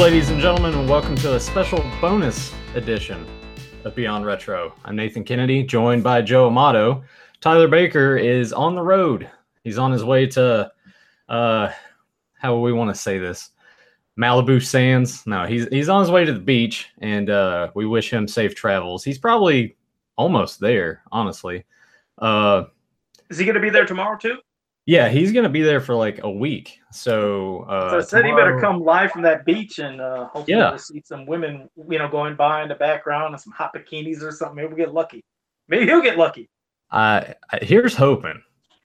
ladies and gentlemen, and welcome to a special bonus edition of Beyond Retro. I'm Nathan Kennedy, joined by Joe Amato. Tyler Baker is on the road. He's on his way to, how will we want to say this? Malibu Sands. No, he's on his way to the beach, and we wish him safe travels. He's probably almost there, honestly. Is he going to be there tomorrow too? Yeah, he's going to be there for like a week. So, I said he better come live from that beach, and hopefully we'll see some women, going by in the background and some hot bikinis or something. Maybe we'll get lucky. Maybe he'll get lucky. Here's hoping.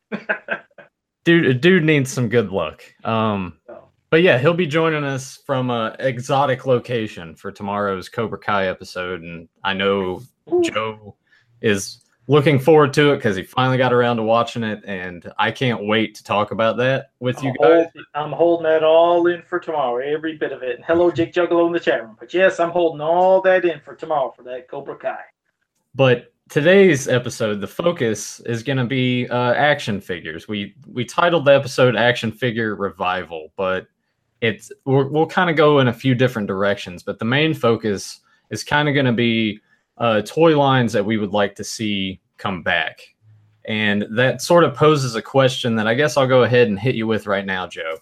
Dude needs some good luck. But yeah, he'll be joining us from an exotic location for tomorrow's Cobra Kai episode, and I know Joe is looking forward to it because he finally got around to watching it, and I can't wait to talk about that with you guys. I'm holding that all in for tomorrow, every bit of it. And hello, Jake Juggalo in the chat room. But yes, I'm holding all that in for tomorrow for that Cobra Kai. But today's episode, the focus is going to be action figures. We titled the episode Action Figure Revival, but we'll kind of go in a few different directions. But the main focus is kind of going to be toy lines that we would like to see come back. And that sort of poses a question that I guess I'll go ahead and hit you with right now, Joe.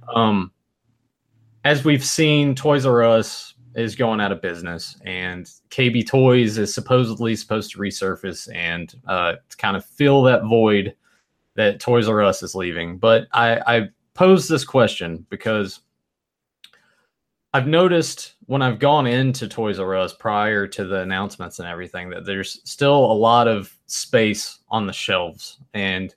As we've seen, Toys R Us is going out of business, and KB Toys is supposedly supposed to resurface and to kind of fill that void that Toys R Us is leaving. But I pose this question because I've noticed when I've gone into Toys R Us prior to the announcements and everything that there's still a lot of space on the shelves, and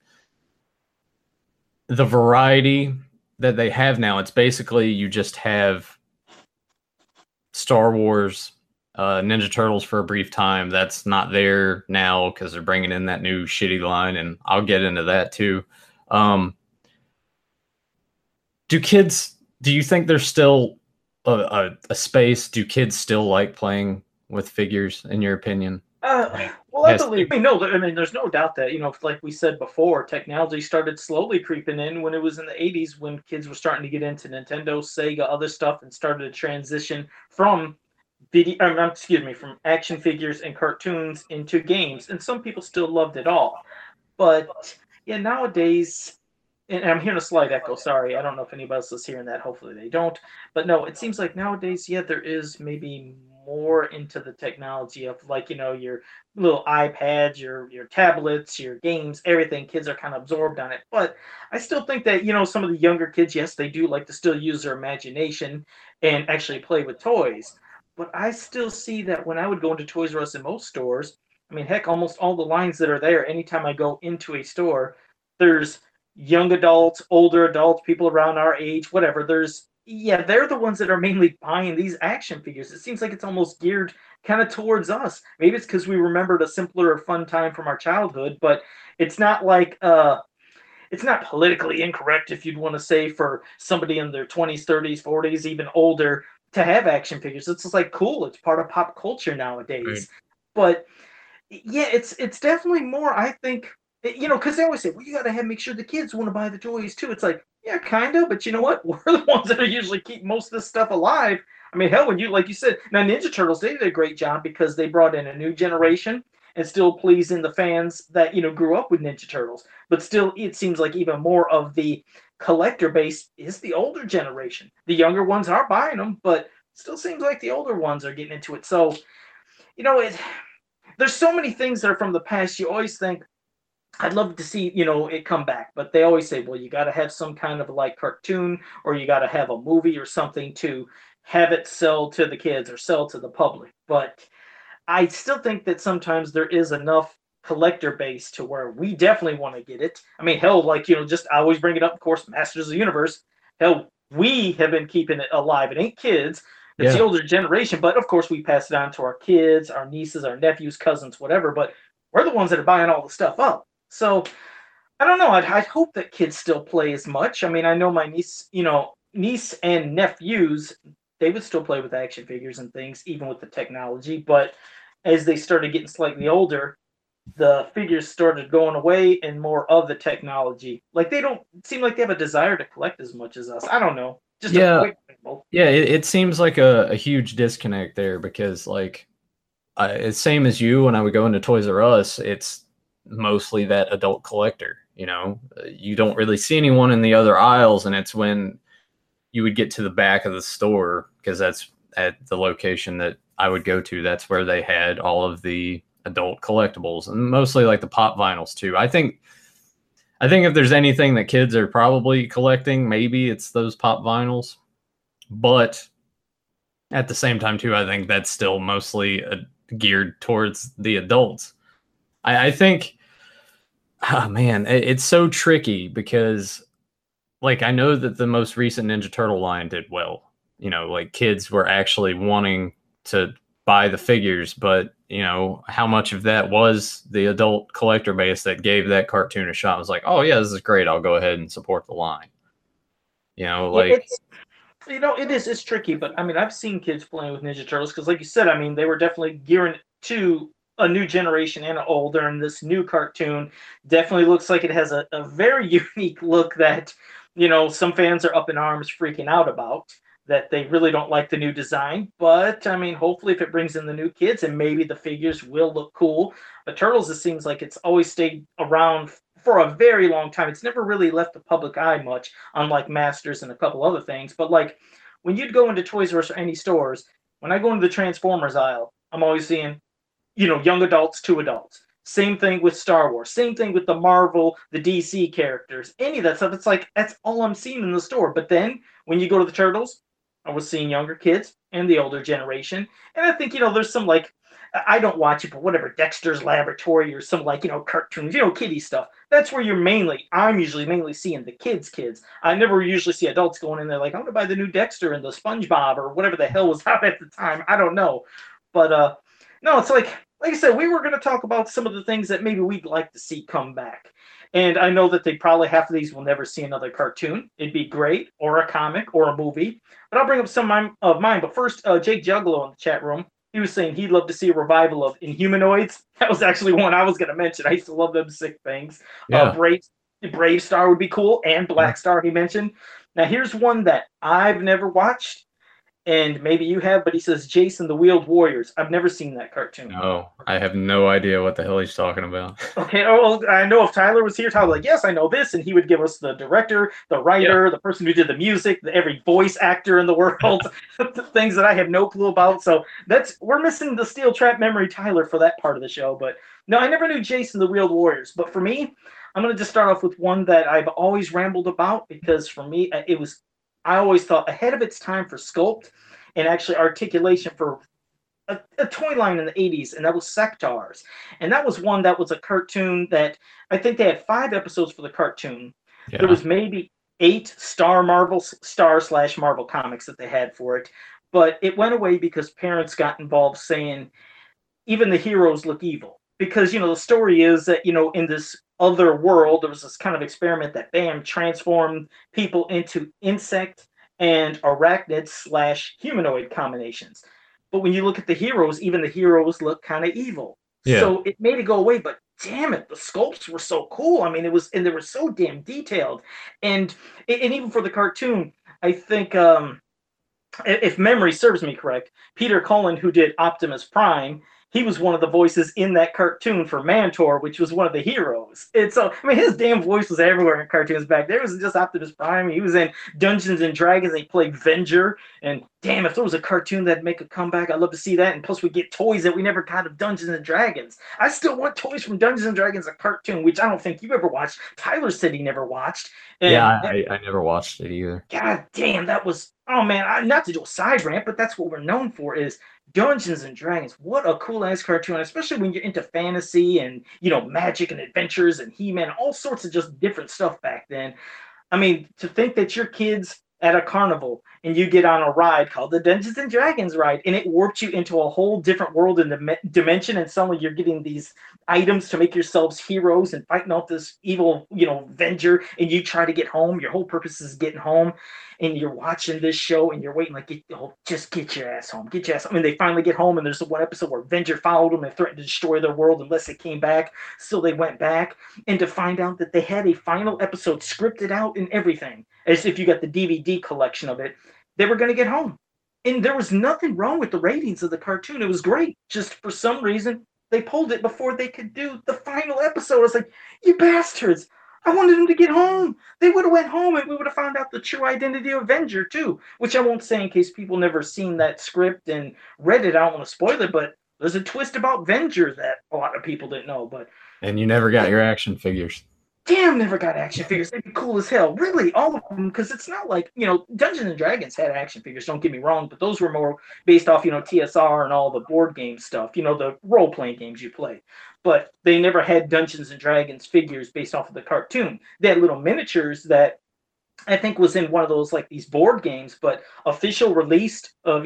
the variety that they have now, it's basically you just have Star Wars, Ninja Turtles for a brief time. That's not there now because they're bringing in that new shitty line, and I'll get into that too. Do you think there's still a space? Do kids still like playing with figures, in your opinion? Well, I believe. There's no doubt that, like we said before, technology started slowly creeping in when it was in the 80s, when kids were starting to get into Nintendo, Sega, other stuff, and started to transition from from action figures and cartoons into games. And some people still loved it all. But yeah, nowadays, and I'm hearing a slight echo. Sorry, I don't know if anybody else is hearing that. Hopefully they don't. But no, it seems like nowadays, there is maybe more into the technology of your little iPads, your tablets, your games, everything. Kids are kind of absorbed on it. But I still think that, some of the younger kids, yes, they do like to still use their imagination and actually play with toys. But I still see that when I would go into Toys R Us in most stores, heck, almost all the lines that are there, anytime I go into a store, there's young adults, older adults, people around our age, whatever. They're the ones that are mainly buying these action figures. It seems like it's almost geared kind of towards us. Maybe it's because we remembered a simpler, fun time from our childhood, but it's not like it's not politically incorrect, if you'd want to say, for somebody in their 20s, 30s, 40s, even older, to have action figures. It's just like cool. It's part of pop culture nowadays. Right. But yeah, it's definitely more, I think. Because they always say, well, you got to make sure the kids want to buy the toys too. It's like, yeah, kind of, but you know what? We're the ones that are usually keep most of this stuff alive. Hell, when like you said, now Ninja Turtles, they did a great job because they brought in a new generation and still pleasing the fans that, grew up with Ninja Turtles. But still, it seems like even more of the collector base is the older generation. The younger ones are buying them, but still seems like the older ones are getting into it. So, there's so many things that are from the past. You always think, I'd love to see, it come back. But they always say, well, you got to have some kind of like cartoon, or you got to have a movie or something to have it sell to the kids or sell to the public. But I still think that sometimes there is enough collector base to where we definitely want to get it. Hell, just I always bring it up, of course, Masters of the Universe. Hell, we have been keeping it alive. It ain't kids. It's the older generation. But of course, we pass it on to our kids, our nieces, our nephews, cousins, whatever. But we're the ones that are buying all the stuff up. So, I don't know. I hope that kids still play as much. I know my niece and nephews, they would still play with action figures and things, even with the technology. But as they started getting slightly older, the figures started going away and more of the technology. Like, they don't seem like they have a desire to collect as much as us. I don't know. Just a quick ramble. Yeah, it seems like a huge disconnect there because, like, it's same as you. When I would go into Toys R Us, it's mostly that adult collector. You know, you don't really see anyone in the other aisles, and it's when you would get to the back of the store because that's at the location that I would go to. That's where they had all of the adult collectibles and mostly like the pop vinyls too. I think if there's anything that kids are probably collecting, maybe it's those pop vinyls. But at the same time, too, I think that's still mostly geared towards the adults. I think, oh man, it's so tricky because, like, I know that the most recent Ninja Turtle line did well. You know, like kids were actually wanting to buy the figures, but you know, how much of that was the adult collector base that gave that cartoon a shot? It was like, oh yeah, this is great. I'll go ahead and support the line. You know, like it's tricky, but I mean, I've seen kids playing with Ninja Turtles because, like you said, I mean, they were definitely gearing to a new generation and older, and this new cartoon definitely looks like it has a very unique look that, you know, some fans are up in arms freaking out about, that they really don't like the new design. But I mean, hopefully if it brings in the new kids and maybe the figures will look cool. But Turtles, it seems like it's always stayed around for a very long time. It's never really left the public eye much, unlike Masters and a couple other things. But like when you'd go into Toys R Us or any stores, when I go into the Transformers aisle, I'm always seeing, you know, young adults to adults. Same thing with Star Wars. Same thing with the Marvel, the DC characters. Any of that stuff. It's like that's all I'm seeing in the store. But then when you go to the Turtles, I was seeing younger kids and the older generation. And I think, you know, there's some like, I don't watch it, but whatever, Dexter's Laboratory or some like, you know, cartoons, you know, kiddie stuff. That's where I'm usually mainly seeing the kids. I never usually see adults going in there like, I'm going to buy the new Dexter and the SpongeBob or whatever the hell was out at the time. I don't know. But no, it's like I said, we were going to talk about some of the things that maybe we'd like to see come back. And I know that they probably half of these will never see another cartoon. It'd be great, or a comic, or a movie. But I'll bring up some of mine. But first, Jake Juggalo in the chat room, he was saying he'd love to see a revival of Inhumanoids. That was actually one I was going to mention. I used to love them sick things. yeah. Brave Star would be cool, and Black Star he mentioned. Now here's one that I've never watched, and maybe you have, but he says Jason the Wheeled Warriors. I've never seen that cartoon. No, I have no idea what the hell he's talking about. Okay, well, I know if Tyler was here, Tyler would like, yes, I know this, and he would give us the director, the writer, the person who did the music, every voice actor in the world, things that I have no clue about. So we're missing the Steel Trap Memory Tyler for that part of the show. But no, I never knew Jason the Wheeled Warriors. But for me, I'm going to just start off with one that I've always rambled about because for me, I always thought ahead of its time for sculpt and actually articulation for a toy line in the 80s, and that was Sectaurs. And that was one that was a cartoon that I think they had 5 episodes for the cartoon. Yeah. There was maybe 8 Star/Marvel comics that they had for it, but it went away because parents got involved saying even the heroes look evil. Because, you know, the story is that, you know, in this other world, there was this kind of experiment that, bam, transformed people into insect and arachnid/humanoid combinations. But when you look at the heroes, even the heroes look kind of evil. Yeah. So it made it go away, but damn it, the sculpts were so cool. I mean, they were so damn detailed. And even for the cartoon, I think, if memory serves me correct, Peter Cullen, who did Optimus Prime, he was one of the voices in that cartoon for Mantor, which was one of the heroes. And so, I mean, his damn voice was everywhere in cartoons back there. It wasn't just Optimus Prime. He was in Dungeons and Dragons. He played Venger. And damn, if there was a cartoon that'd make a comeback, I'd love to see that. And plus, we get toys that we never got of Dungeons and Dragons. I still want toys from Dungeons and Dragons, a cartoon, which I don't think you've ever watched. Tyler said he never watched. And yeah, I never watched it either. God damn, that was, oh man, not to do a side rant, but that's what we're known for is Dungeons and Dragons. What a cool ass cartoon, especially when you're into fantasy and, you know, magic and adventures and He-Man, all sorts of just different stuff back then. I mean, to think that your kids at a carnival and you get on a ride called the Dungeons and Dragons ride and it warps you into a whole different world and dimension, and suddenly you're getting these items to make yourselves heroes and fighting off this evil, you know, Venger, and you try to get home. Your whole purpose is getting home, and you're watching this show and you're waiting like, just get your ass home. Get your ass home. And they finally get home, and there's one episode where Venger followed them and threatened to destroy their world unless they came back. So they went back, and to find out that they had a final episode scripted out and everything. as if you got the DVD collection of it, they were going to get home. And there was nothing wrong with the ratings of the cartoon. It was great. Just for some reason, they pulled it before they could do the final episode. I was like, you bastards. I wanted them to get home. They would have went home and we would have found out the true identity of Venger too, which I won't say in case people never seen that script and read it. I don't want to spoil it, but there's a twist about Venger that a lot of people didn't know. And you never got your action figures. Damn, never got action figures. They'd be cool as hell. Really, all of them, because it's not like, Dungeons and Dragons had action figures, don't get me wrong, but those were more based off, TSR and all the board game stuff, the role-playing games you play. But they never had Dungeons and Dragons figures based off of the cartoon. They had little miniatures that I think was in one of those, like, these board games, but official released of,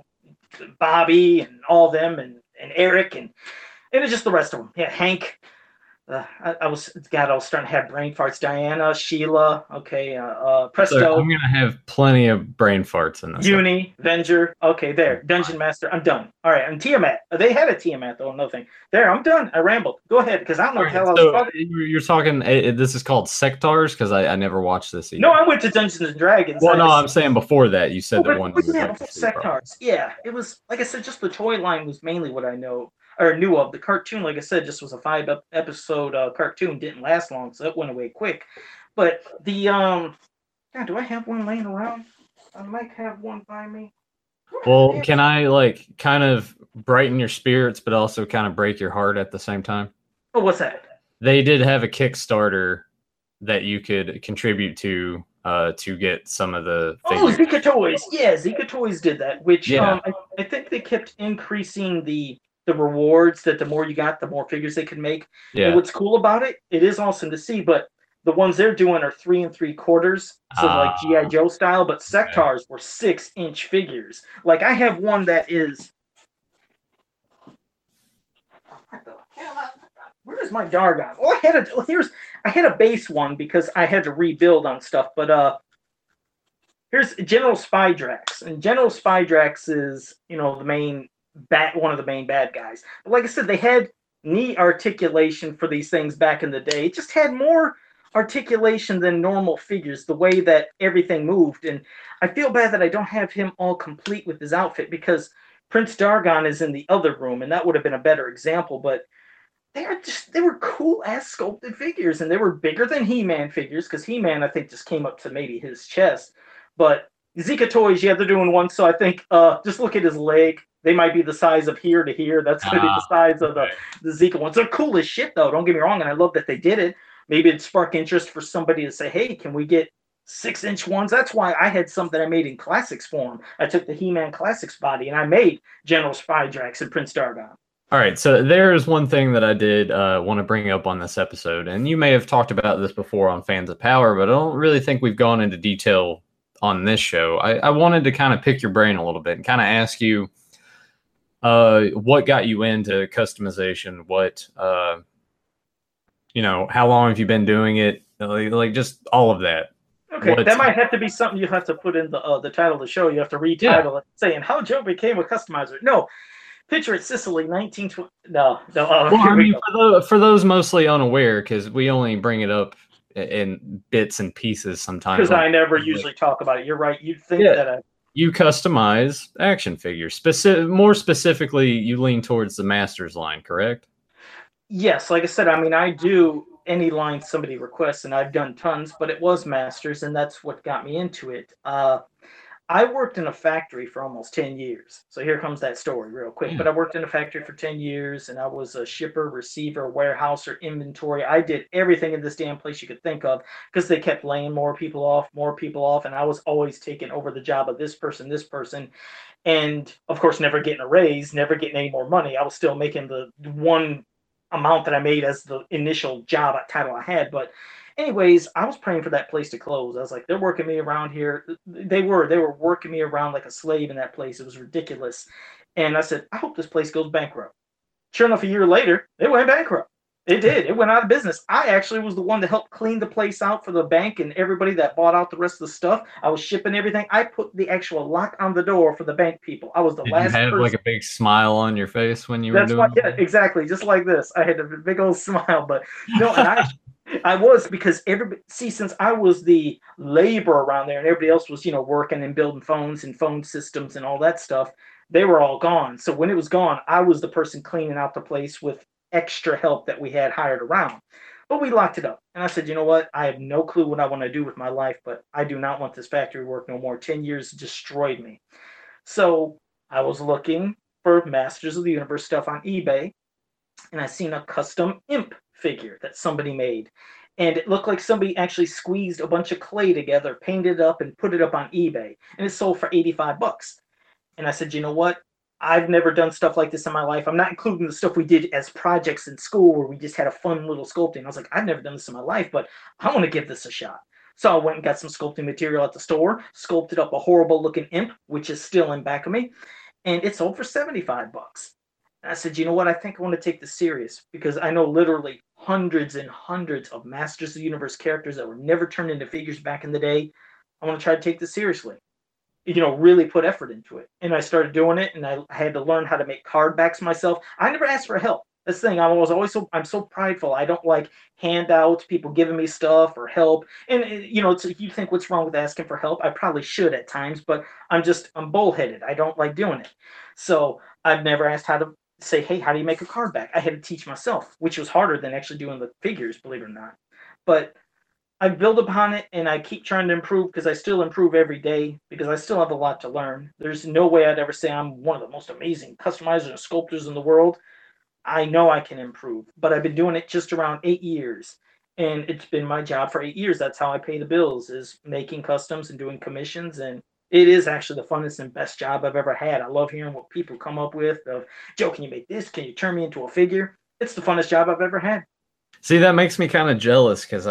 Bobby and all them and Eric and it's just the rest of them. Yeah, Hank. I was starting to have brain farts. Diana, Sheila, okay, Presto. So I'm gonna have plenty of brain farts in this. Uni, Venger, okay, there. Dungeon Master, I'm done. All right, and Tiamat. They had a Tiamat though, another thing. There, I'm done. I rambled. Go ahead, because I don't know what the hell I was talking. You're talking. This is called Sectars, because I never watched this either. No, I went to Dungeons and Dragons. Well, no, I'm saying before that you said that one. Yeah, before Sectars. Yeah, it was like I said. Just the toy line was mainly what I know. Or knew of. The cartoon, like I said, just was a 5-episode cartoon. Didn't last long, so it went away quick. But the God, do I have one laying around? I might have one by me. Well, can I kind of brighten your spirits, but also kind of break your heart at the same time? Oh, what's that? They did have a Kickstarter that you could contribute to get some of the figures. Oh, Zika Toys. Yeah, Zika Toys did that, which I think they kept increasing the rewards, that the more you got, the more figures they could make. Yeah. And what's cool about it, it is awesome to see, but the ones they're doing are 3 3/4, so like G.I. Joe style, but Sectars were 6-inch figures. Like I have one that is. Where is my Dargon? Oh, I had a base one because I had to rebuild on stuff, but here's General Spydrax, and General Spydrax is the main. One of the main bad guys. But like I said, they had neat articulation for these things back in the day. It just had more articulation than normal figures, the way that everything moved. And I feel bad that I don't have him all complete with his outfit, because Prince Dargon is in the other room, and that would have been a better example. But they were cool ass sculpted figures, and they were bigger than He-Man figures, because He-Man I think just came up to maybe his chest. But Zika Toys, yeah, they're doing one. So I think just look at his leg. They might be the size of here to here. That's going to be the size of the Zika ones. They're cool as shit, though. Don't get me wrong, and I love that they did it. Maybe it'd spark interest for somebody to say, hey, can we get 6-inch ones? That's why I had some that I made in Classics form. I took the He-Man Classics body, and I made General Spydrax and Prince Dargon. All right, so there's one thing that I did want to bring up on this episode, and you may have talked about this before on Fans of Power, but I don't really think we've gone into detail on this show. I wanted to kind of pick your brain a little bit and kind of ask you, what got you into customization? What, how long have you been doing it? Like just all of that. Okay, that might have to be something you have to put in the title of the show. You have to retitle it, saying how Joe became a customizer. No, picture it, Sicily, 1920. No. Well, I mean, for those mostly unaware, because we only bring it up in bits and pieces sometimes. Because I never usually talk about it. You're right. You'd think that you customize action figures. More specifically, you lean towards the Masters line, correct? Yes. Like I said, I mean, I do any line somebody requests, and I've done tons, but it was Masters, and that's what got me into it. I worked in a factory for almost 10 years. So here comes that story real quick. Yeah. But I worked in a factory for 10 years, and I was a shipper, receiver, warehouser, inventory. I did everything in this damn place you could think of, because they kept laying more people off, and I was always taking over the job of this person. And, of course, never getting a raise, never getting any more money. I was still making the one amount that I made as the initial job title I had. But anyways, I was praying for that place to close. I was like, they're working me around here. They were working me around like a slave in that place. It was ridiculous. And I said, I hope this place goes bankrupt. Sure enough, a year later, it went bankrupt. It did. It went out of business. I actually was the one that helped clean the place out for the bank and everybody that bought out the rest of the stuff. I was shipping everything. I put the actual lock on the door for the bank people. I was the last person. You had like a big smile on your face when you were doing that? Yeah, exactly. Just like this. I had a big old smile. But no, and I was, because everybody, see, since I was the labor around there and everybody else was, working and building phones and phone systems and all that stuff, they were all gone. So when it was gone, I was the person cleaning out the place with extra help that we had hired around. But we locked it up. And I said, you know what? I have no clue what I want to do with my life, but I do not want this factory work no more. 10 years destroyed me. So I was looking for Masters of the Universe stuff on eBay, and I seen a custom imp figure that somebody made. And it looked like somebody actually squeezed a bunch of clay together, painted it up, and put it up on eBay. And it sold for $85. And I said, you know what? I've never done stuff like this in my life. I'm not including the stuff we did as projects in school where we just had a fun little sculpting. I was like, I've never done this in my life, but I want to give this a shot. So I went and got some sculpting material at the store, sculpted up a horrible looking imp, which is still in back of me, and it sold for $75. And I said, you know what? I think I want to take this serious, because I know literally hundreds and hundreds of Masters of the Universe characters that were never turned into figures back in the day. I want to try to take this seriously. Really put effort into it. And I started doing it, and I had to learn how to make card backs myself. I never asked for help. This thing, I'm so prideful. I don't like handouts, people giving me stuff or help. And you think, what's wrong with asking for help? I probably should at times, but I'm bullheaded. I don't like doing it. So I've never asked how to say, hey, how do you make a card back? I had to teach myself, which was harder than actually doing the figures, believe it or not. But I build upon it, and I keep trying to improve, because I still improve every day, because I still have a lot to learn. There's no way I'd ever say I'm one of the most amazing customizers and sculptors in the world. I know I can improve, but I've been doing it just around 8 years, and it's been my job for 8 years. That's how I pay the bills, is making customs and doing commissions. And it is actually the funnest and best job I've ever had. I love hearing what people come up with of, Joe, can you make this? Can you turn me into a figure? It's the funnest job I've ever had. See, that makes me kind of jealous, because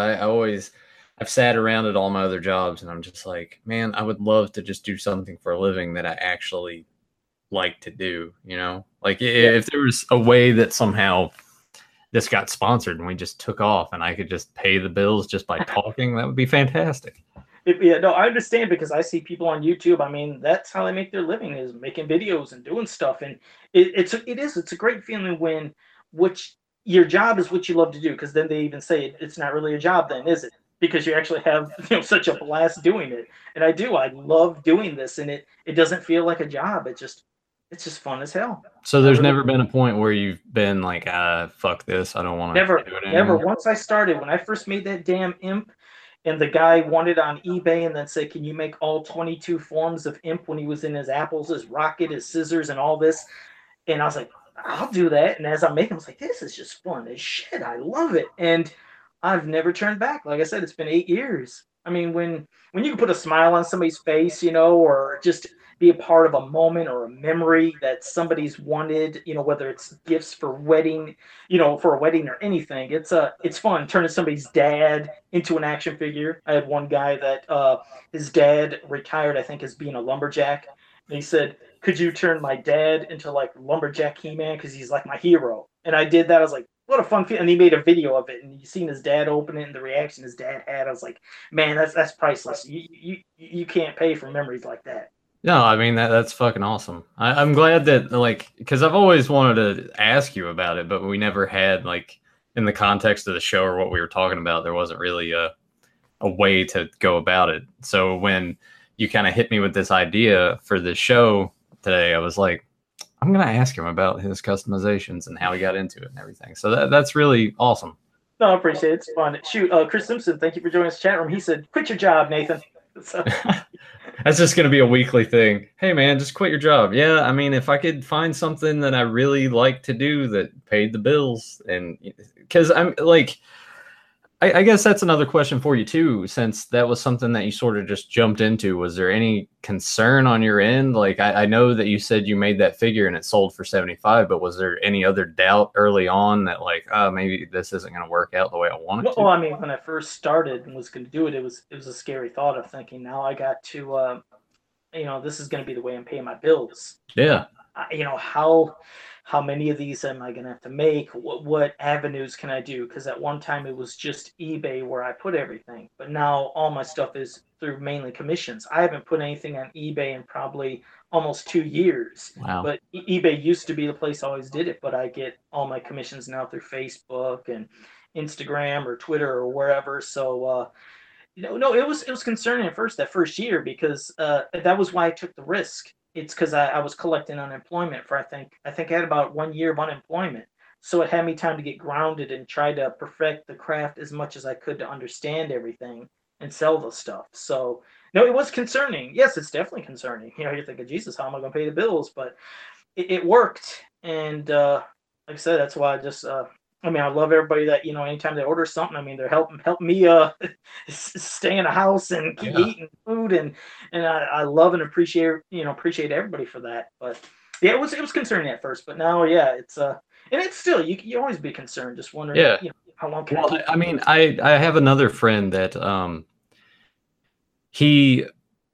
I've sat around at all my other jobs, and I'm just like, man, I would love to just do something for a living that I actually like to do, Like if there was a way that somehow this got sponsored and we just took off and I could just pay the bills just by talking, that would be fantastic. No, I understand, because I see people on YouTube. I mean, that's how they make their living, is making videos and doing stuff. And it's a great feeling when your job is what you love to do, because then they even say it's not really a job then, is it? Because you actually have such a blast doing it. And I love doing this, and it doesn't feel like a job. It's just fun as hell. So there's never been a point where you've been like, fuck this, I don't want to do it anymore. Never. Once I started, when I first made that damn imp, and the guy wanted on eBay and then said, can you make all 22 forms of imp when he was in his apples, his rocket, his scissors, and all this? And I was like, I'll do that. And as I'm making, I was like, this is just fun as shit. I love it. And I've never turned back. Like I said, it's been 8 years. I mean, when you can put a smile on somebody's face, or just be a part of a moment or a memory that somebody's wanted, whether it's gifts for wedding, for a wedding or anything, it's fun turning somebody's dad into an action figure. I had one guy that his dad retired, I think, as being a lumberjack. And he said, could you turn my dad into like lumberjack He-Man? Because he's like my hero. And I did that. I was like, what a fun feeling. And he made a video of it, and you seen his dad open it and the reaction his dad had. I was like, man, that's priceless. You can't pay for memories like that. No, I mean, that's fucking awesome. I'm glad that, like, because I've always wanted to ask you about it, but we never had, like, in the context of the show or what we were talking about, there wasn't really a way to go about it. So when you kind of hit me with this idea for this show today, I was like, I'm going to ask him about his customizations and how he got into it and everything. So that's really awesome. No, I appreciate it. It's fun. Shoot, Chris Simpson, thank you for joining us chat room. He said, quit your job, Nathan. So. That's just going to be a weekly thing. Hey, man, just quit your job. Yeah, I mean, if I could find something that I really like to do that paid the bills, and because I'm like, I guess that's another question for you too, since that was something that you sort of just jumped into. Was there any concern on your end? Like, I know that you said you made that figure and it sold for 75, but was there any other doubt early on that, like, maybe this isn't going to work out the way I want it to? Well, I mean, when I first started and was going to do it, it was a scary thought of thinking, now I got to, this is going to be the way I'm paying my bills. Yeah. How how many of these am I going to have to make? What avenues can I do? Because at one time it was just eBay where I put everything, but now all my stuff is through mainly commissions. I haven't put anything on eBay in probably almost 2 years. Wow. But eBay used to be the place I always did it, but I get all my commissions now through Facebook and Instagram or Twitter or wherever. So no, it was concerning at first, that first year, because that was why I took the risk. It's because I was collecting unemployment for I think I had about 1 year of unemployment, so it had me time to get grounded and try to perfect the craft as much as I could to understand everything and sell the stuff. So no, it was concerning. Yes, it's definitely concerning. You're thinking, Jesus, how am I going to pay the bills? But it worked, and like I said, that's why I just I mean, I love everybody that, anytime they order something, I mean, they're helping me stay in a house and keep eating food, and I love and appreciate everybody for that. But yeah, it was concerning at first, but now, yeah, it's and it's still, you always be concerned, just wondering, how long can I keep. I mean, I have another friend that he,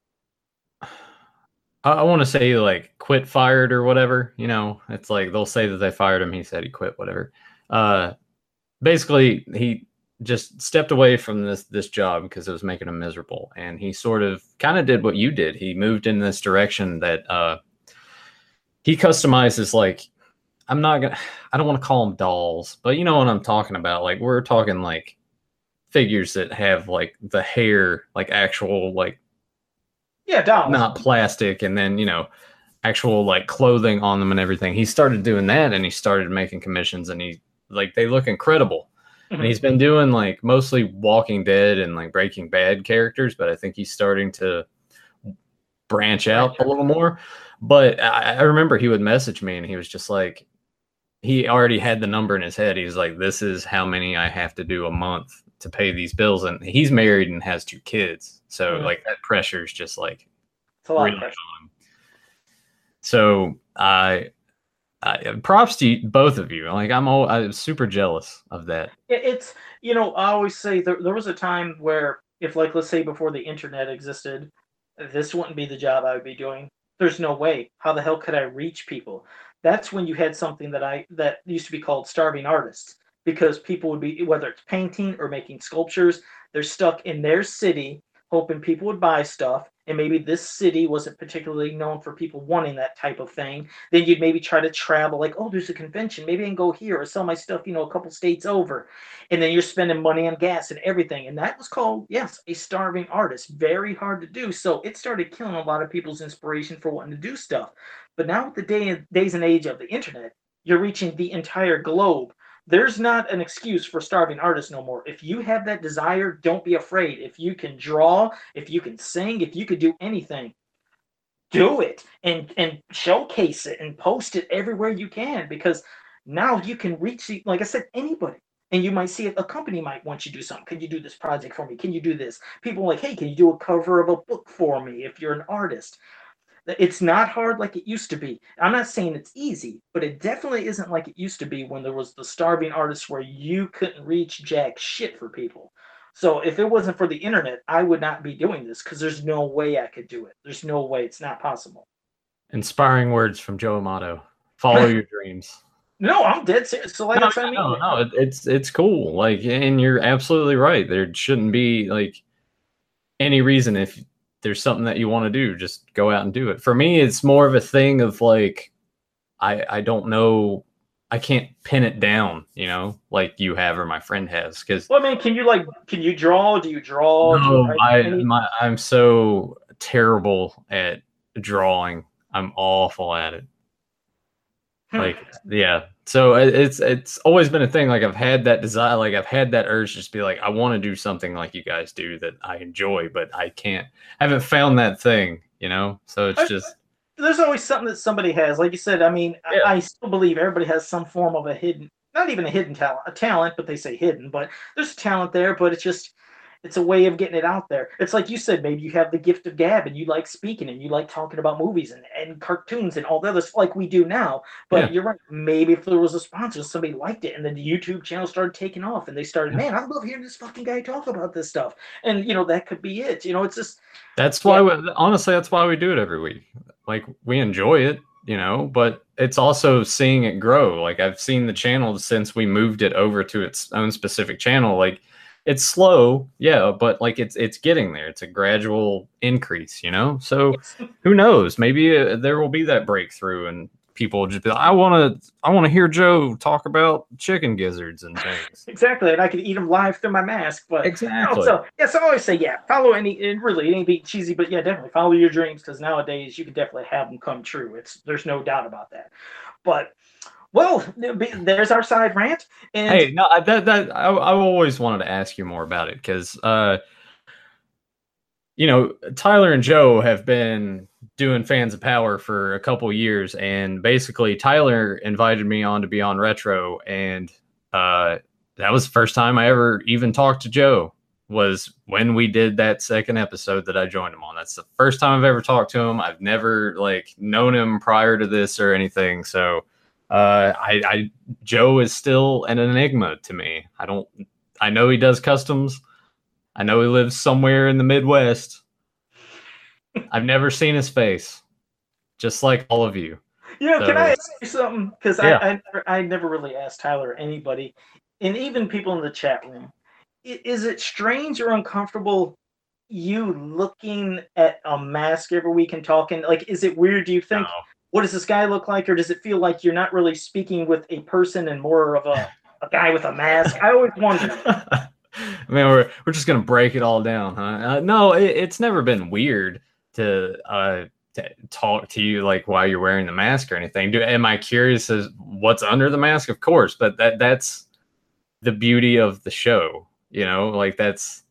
I want to say, like, quit, fired, or whatever. It's like they'll say that they fired him. He said he quit, whatever. Basically, he just stepped away from this job because it was making him miserable, and he sort of kind of did what you did. He moved in this direction that he customizes, like, I don't want to call them dolls, but you know what I'm talking about. Like, we're talking like figures that have like the hair, like actual, like, dolls, not plastic, and then actual like clothing on them and everything. He started doing that, and he started making commissions, and they look incredible. Mm-hmm. And he's been doing like mostly Walking Dead and like Breaking Bad characters, but I think he's starting to branch out a little more. But I remember he would message me, and he was just like, he already had the number in his head. He's like, this is how many I have to do a month to pay these bills. And he's married and has 2 kids. So like that pressure is just like really on. So props to both of you. Like, I'm super jealous of that. It's, I always say there was a time where, if, like, let's say before the internet existed, this wouldn't be the job I would be doing. There's no way. How the hell could I reach people? That's when you had something that used to be called starving artists, because people would be, whether it's painting or making sculptures, they're stuck in their city hoping people would buy stuff, and maybe this city wasn't particularly known for people wanting that type of thing. Then you'd maybe try to travel, like, oh, there's a convention, maybe I can go here or sell my stuff, a couple states over. And then you're spending money on gas and everything. And that was called, yes, a starving artist. Very hard to do. So it started killing a lot of people's inspiration for wanting to do stuff. But now, with the days and age of the internet, you're reaching the entire globe. There's not an excuse for starving artists no more. If you have that desire, don't be afraid. If you can draw, if you can sing, if you could do anything, do it and showcase it and post it everywhere you can, because now you can reach, like I said, anybody. And you might see a company might want you to do something. Can you do this project for me? Can you do this? People are like, hey, can you do a cover of a book for me if you're an artist? It's not hard like it used to be. I'm not saying it's easy, but it definitely isn't like it used to be when there was the starving artists where you couldn't reach jack shit for people. So if it wasn't for the internet, I would not be doing this, because there's no way I could do it. There's no way. It's not possible. Inspiring words from Joe Amato. Follow your dreams. No, I'm dead serious. So like, no, it's cool. Like, and you're absolutely right. There shouldn't be like any reason, if there's something that you want to do, just go out and do it. For me, it's more of a thing of like, I don't know, I can't pin it down, like you have or my friend has. Because, well, I mean, can you draw? Do you draw? No, I'm so terrible at drawing. I'm awful at it. Like, yeah. So it's always been a thing. Like, I've had that desire, like I've had that urge to just be like, I want to do something like you guys do that I enjoy, but I haven't found that thing, So it's just, there's always something that somebody has. Like you said, I mean, yeah. I still believe everybody has some form of a hidden, not even a hidden talent, a talent, but they say hidden, but there's a talent there, but it's a way of getting it out there. It's like you said, maybe you have the gift of gab and you like speaking and you like talking about movies and cartoons and all the other stuff like we do now. But You're right. Maybe if there was a sponsor, somebody liked it, and then the YouTube channel started taking off and they started, man, I love hearing this fucking guy talk about this stuff. And, that could be it. It's just. That's why, honestly, that's why we do it every week. Like, we enjoy it. you know, but it's also seeing it grow. Like I've seen the channel since we moved it over to its own specific channel. Like it's slow, yeah, but like it's getting there. It's a gradual increase, you know. So who knows? Maybe there will be that breakthrough, and people will just be like, I want to hear Joe talk about chicken gizzards and things. Exactly, and I could eat them live through my mask. But Exactly. so yes, I always say, yeah, follow any. It really ain't be cheesy, but yeah, definitely follow your dreams, because nowadays you can definitely have them come true. There's no doubt about that. But well, there's our side rant. And hey, no, I always wanted to ask you more about it because you know, Tyler and Joe have been doing Fans of Power for a couple years, and basically Tyler invited me on to be on Retro, and that was the first time I ever even talked to Joe. Was when we did that second episode that I joined him on. That's the first time I've ever talked to him. I've never like known him prior to this or anything. So Joe is still an enigma to me. I know he does customs. I know he lives somewhere in the Midwest. I've never seen his face, just like all of you. You know, so, can I ask you something? Because yeah. I never really asked Tyler or anybody, and even people in the chat room. Is it strange or uncomfortable you looking at a mask every week and talking? Like, is it weird? Do you think, what does this guy look like? Or does it feel like you're not really speaking with a person and more of a guy with a mask? I always wonder. I mean, we're just going to break it all down, huh? No, it's never been weird to talk to you like while you're wearing the mask or anything. Am I curious as what's under the mask? Of course, but that's the beauty of the show. You know, like that's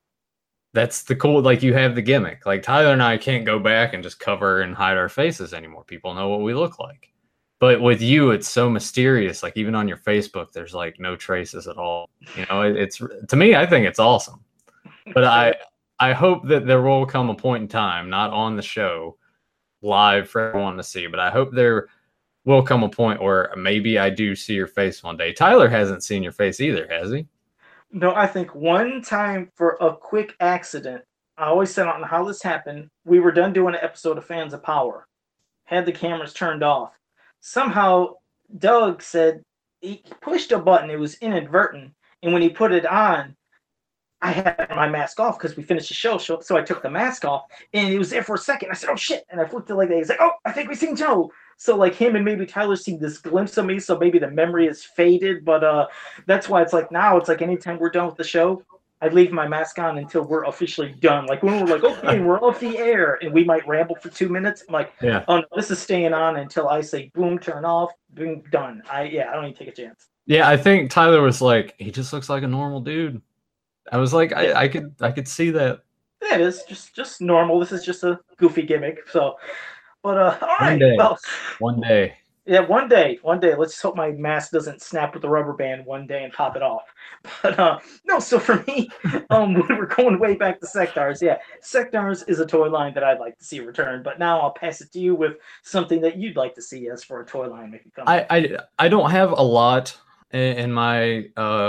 the cool, like you have the gimmick. Like Tyler and I can't go back and just cover and hide our faces anymore. People know what we look like. But with you, it's so mysterious. Like even on your Facebook, there's like no traces at all. You know, it's to me, I think it's awesome. But I hope that there will come a point in time, not on the show, live for everyone to see, but I hope there will come a point where maybe I do see your face one day. Tyler hasn't seen your face either, has he? No, I think one time for a quick accident, I always said on how this happened. We were done doing an episode of Fans of Power, had the cameras turned off. Somehow, Doug said he pushed a button. It was inadvertent, and when he put it on, I had my mask off because we finished the show. So I took the mask off, and it was there for a second. I said, "Oh shit!" And I flipped it like that. He's like, "Oh, I think we seen Joe." So like him and maybe Tyler see this glimpse of me, so maybe the memory is faded. But that's why it's like now it's like anytime we're done with the show, I leave my mask on until we're officially done. Like when we're like, okay, we're off the air, and we might ramble for 2 minutes. I'm like, yeah, oh no, this is staying on until I say boom, turn off, boom, done. I don't even take a chance. Yeah, I think Tyler was like, he just looks like a normal dude. I was like, yeah. I could see that. Yeah, it is just normal. This is just a goofy gimmick. So, but all right, one day. Yeah, one day. Let's hope my mask doesn't snap with the rubber band one day and pop it off. But no, so for me, we're going way back to Sectaurs. Yeah, Sectaurs is a toy line that I'd like to see return. But now I'll pass it to you with something that you'd like to see as for a toy line making come. I don't have a lot in my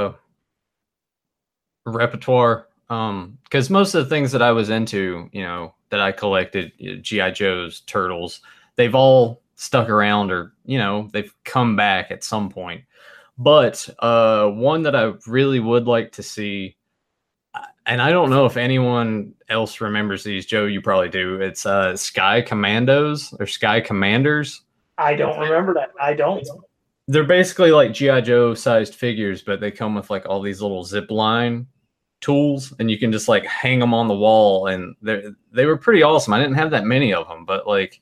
repertoire, because most of the things that I was into, you know, that I collected, G.I. Joes, Turtles, they've all stuck around, or you know, they've come back at some point. But one that I really would like to see, and I don't know if anyone else remembers these. Joe, you probably do. It's Sky Commandos or Sky Commanders. I don't remember that. I don't. They're basically like G.I. Joe sized figures, but they come with like all these little zip line tools, and you can just like hang them on the wall, and they were pretty awesome. I didn't have that many of them, but like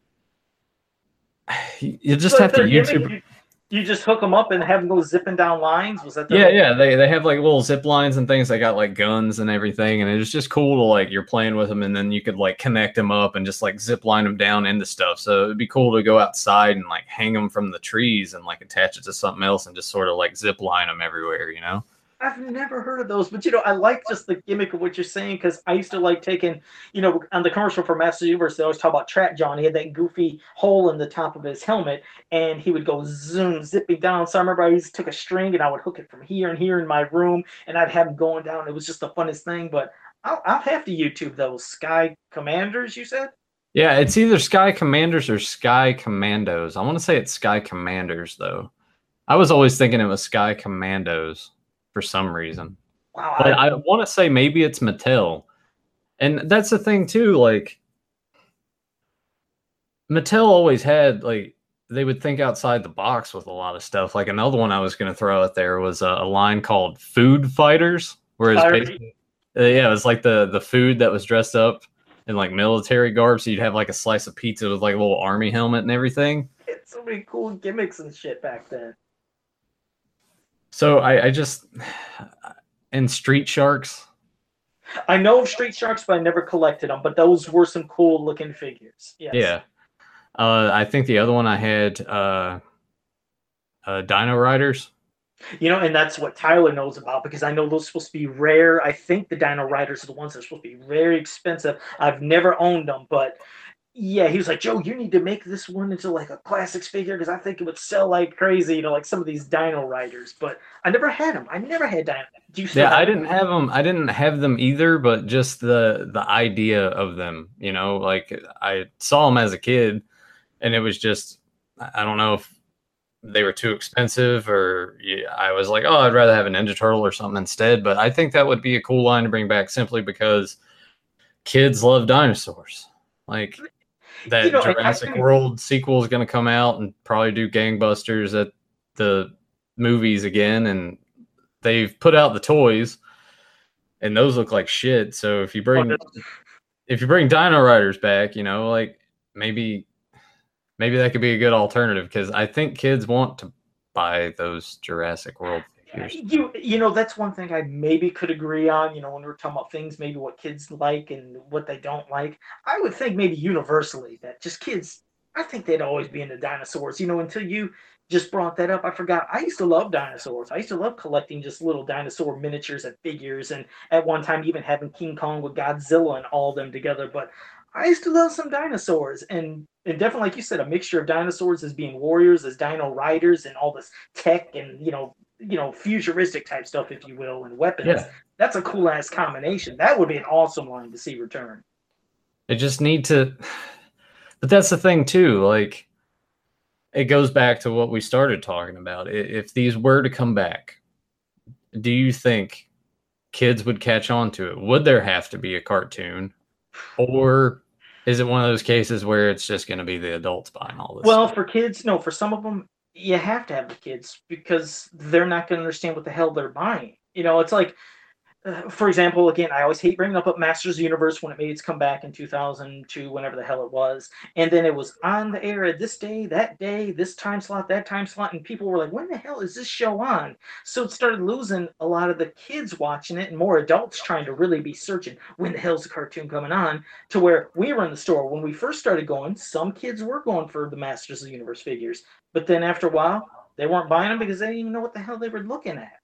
you just have to YouTube. You just hook them up and have them go zipping down lines. Was that? Yeah. They have like little zip lines and things. They got like guns and everything, and it's just cool to like you're playing with them, and then you could like connect them up and just like zip line them down into stuff. So it'd be cool to go outside and like hang them from the trees and like attach it to something else and just sort of like zip line them everywhere, you know? I've never heard of those, but you know, I like just the gimmick of what you're saying, because I used to like taking, you know, on the commercial for Master Universe, they always talk about Track John. He had that goofy hole in the top of his helmet, and he would go zoom, zipping down. So I remember I used to take a string and I would hook it from here and here in my room, and I'd have him going down. It was just the funnest thing. But I'll have to YouTube those Sky Commanders, you said? Yeah, it's either Sky Commanders or Sky Commandos. I want to say it's Sky Commanders though. I was always thinking it was Sky Commandos for some reason. Wow, But I want to say maybe it's Mattel. And that's the thing too, like Mattel always had like they would think outside the box with a lot of stuff. Like another one I was going to throw out there was a line called Food Fighters, whereas basically, yeah, it was like the food that was dressed up in like military garb. So you'd have like a slice of pizza with like a little army helmet and everything. It's so many cool gimmicks and shit back then. So I just and Street Sharks. I know of Street Sharks, but I never collected them. But those were some cool looking figures. Yes. Yeah. I think the other one I had Dino Riders. You know, and that's what Tyler knows about because I know those are supposed to be rare. I think the Dino Riders are the ones that are supposed to be very expensive. I've never owned them, but yeah, he was like, Joe, you need to make this one into like a classics figure because I think it would sell like crazy, you know, like some of these Dino Riders. But I never had them. I never had Dino. Yeah, I didn't have them. I didn't have them either, but just the idea of them, you know, like I saw them as a kid, and it was just I don't know if they were too expensive or I was like, oh, I'd rather have a Ninja Turtle or something instead. But I think that would be a cool line to bring back simply because kids love dinosaurs. Like that Jurassic World sequel is going to come out and probably do gangbusters at the movies again. And they've put out the toys and those look like shit. So if you bring Dino Riders back, you know, like maybe that could be a good alternative because I think kids want to buy those Jurassic World figures. You know, that's one thing I maybe could agree on, you know, when we're talking about things, maybe what kids like and what they don't like. I would think maybe universally that just kids, I think they'd always be into dinosaurs, you know, until you just brought that up. I forgot. I used to love dinosaurs. I used to love collecting just little dinosaur miniatures and figures, and at one time even having King Kong with Godzilla and all of them together. But I used to love some dinosaurs, and definitely, like you said, a mixture of dinosaurs as being warriors, as dino riders, and all this tech and you know futuristic type stuff, if you will, and weapons. Yeah. That's a cool ass combination. That would be an awesome line to see return. It just need to, but that's the thing too. Like, it goes back to what we started talking about. If these were to come back, do you think kids would catch on to it? Would there have to be a cartoon? Or is it one of those cases where it's just going to be the adults buying all this? Well, for kids, no. For some of them, you have to have the kids because they're not going to understand what the hell they're buying. You know, it's like, for example, again, I always hate bringing up Masters of the Universe when it made its comeback in 2002, whenever the hell it was. And then it was on the air at this day, this time slot, that time slot. And people were like, when the hell is this show on? So it started losing a lot of the kids watching it and more adults trying to really be searching, when the hell's the cartoon coming on? To where we were in the store. When we first started going, some kids were going for the Masters of the Universe figures. But then after a while, they weren't buying them because they didn't even know what the hell they were looking at.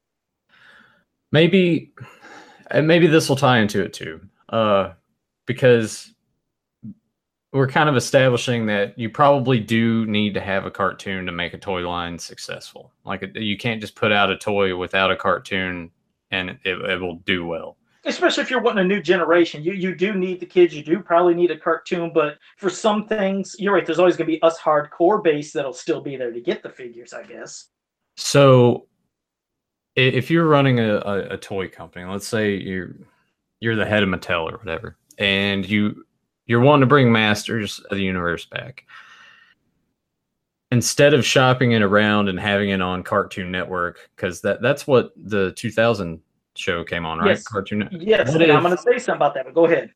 Maybe this will tie into it too, because we're kind of establishing that you probably do need to have a cartoon to make a toy line successful. Like you can't just put out a toy without a cartoon and it will do well. Especially if you're wanting a new generation, you do need the kids. You do probably need a cartoon, but for some things, you're right. There's always going to be us hardcore base that'll still be there to get the figures, I guess. So, if you're running a toy company, let's say you're the head of Mattel or whatever, and you're wanting to bring Masters of the Universe back, instead of shopping it around and having it on Cartoon Network, because that's what the 2000 show came on, right? Yes. Cartoon Network. Yes, and I'm going to say something about that, but go ahead.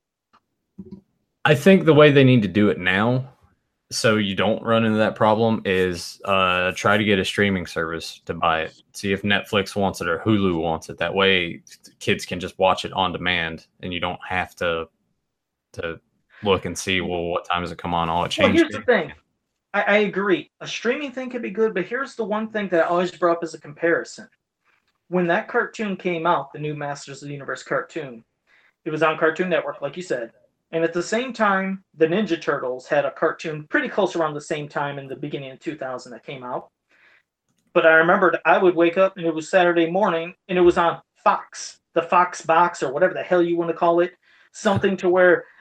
I think the way they need to do it now, so you don't run into that problem, is try to get a streaming service to buy it. See if Netflix wants it or Hulu wants it. That way kids can just watch it on demand and you don't have to look and see, well, what time does it come on? All it changes. Well, here's the thing. I agree. A streaming thing could be good, but here's the one thing that I always brought up as a comparison. When that cartoon came out, the new Masters of the Universe cartoon, it was on Cartoon Network, like you said. And at the same time, the Ninja Turtles had a cartoon pretty close around the same time in the beginning of 2000 that came out. But I remembered I would wake up and it was Saturday morning and it was on Fox, the Fox box or whatever the hell you want to call it. Something to where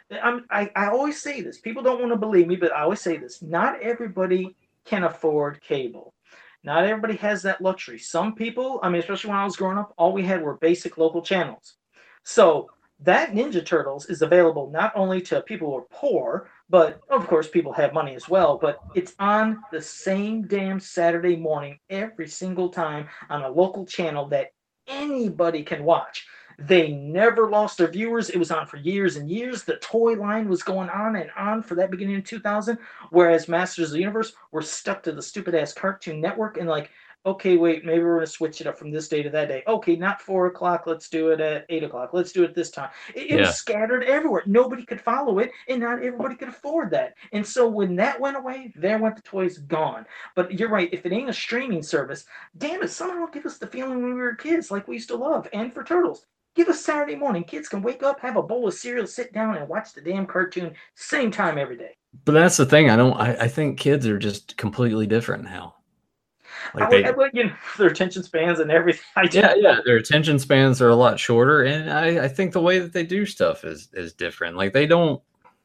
I always say this. People don't want to believe me, but I always say this. Not everybody can afford cable. Not everybody has that luxury. Some people, I mean, especially when I was growing up, all we had were basic local channels. So that Ninja Turtles is available not only to people who are poor, but of course people have money as well. But it's on the same damn Saturday morning every single time on a local channel that anybody can watch. They never lost their viewers. It was on for years and years. The toy line was going on and on for that beginning of 2000, whereas Masters of the Universe were stuck to the stupid ass Cartoon Network and like, okay, wait, maybe we're going to switch it up from this day to that day. Okay, not 4 o'clock. Let's do it at 8 o'clock. Let's do it this time. It was scattered everywhere. Nobody could follow it, and not everybody could afford that. And so when that went away, there went the toys gone. But you're right. If it ain't a streaming service, damn it, somehow give us the feeling when we were kids like we used to love. And for Turtles, give us Saturday morning. Kids can wake up, have a bowl of cereal, sit down, and watch the damn cartoon same time every day. But that's the thing. I think kids are just completely different now. Like their attention spans and everything. Yeah, their attention spans are a lot shorter, and I think the way that they do stuff is different. Like they don't.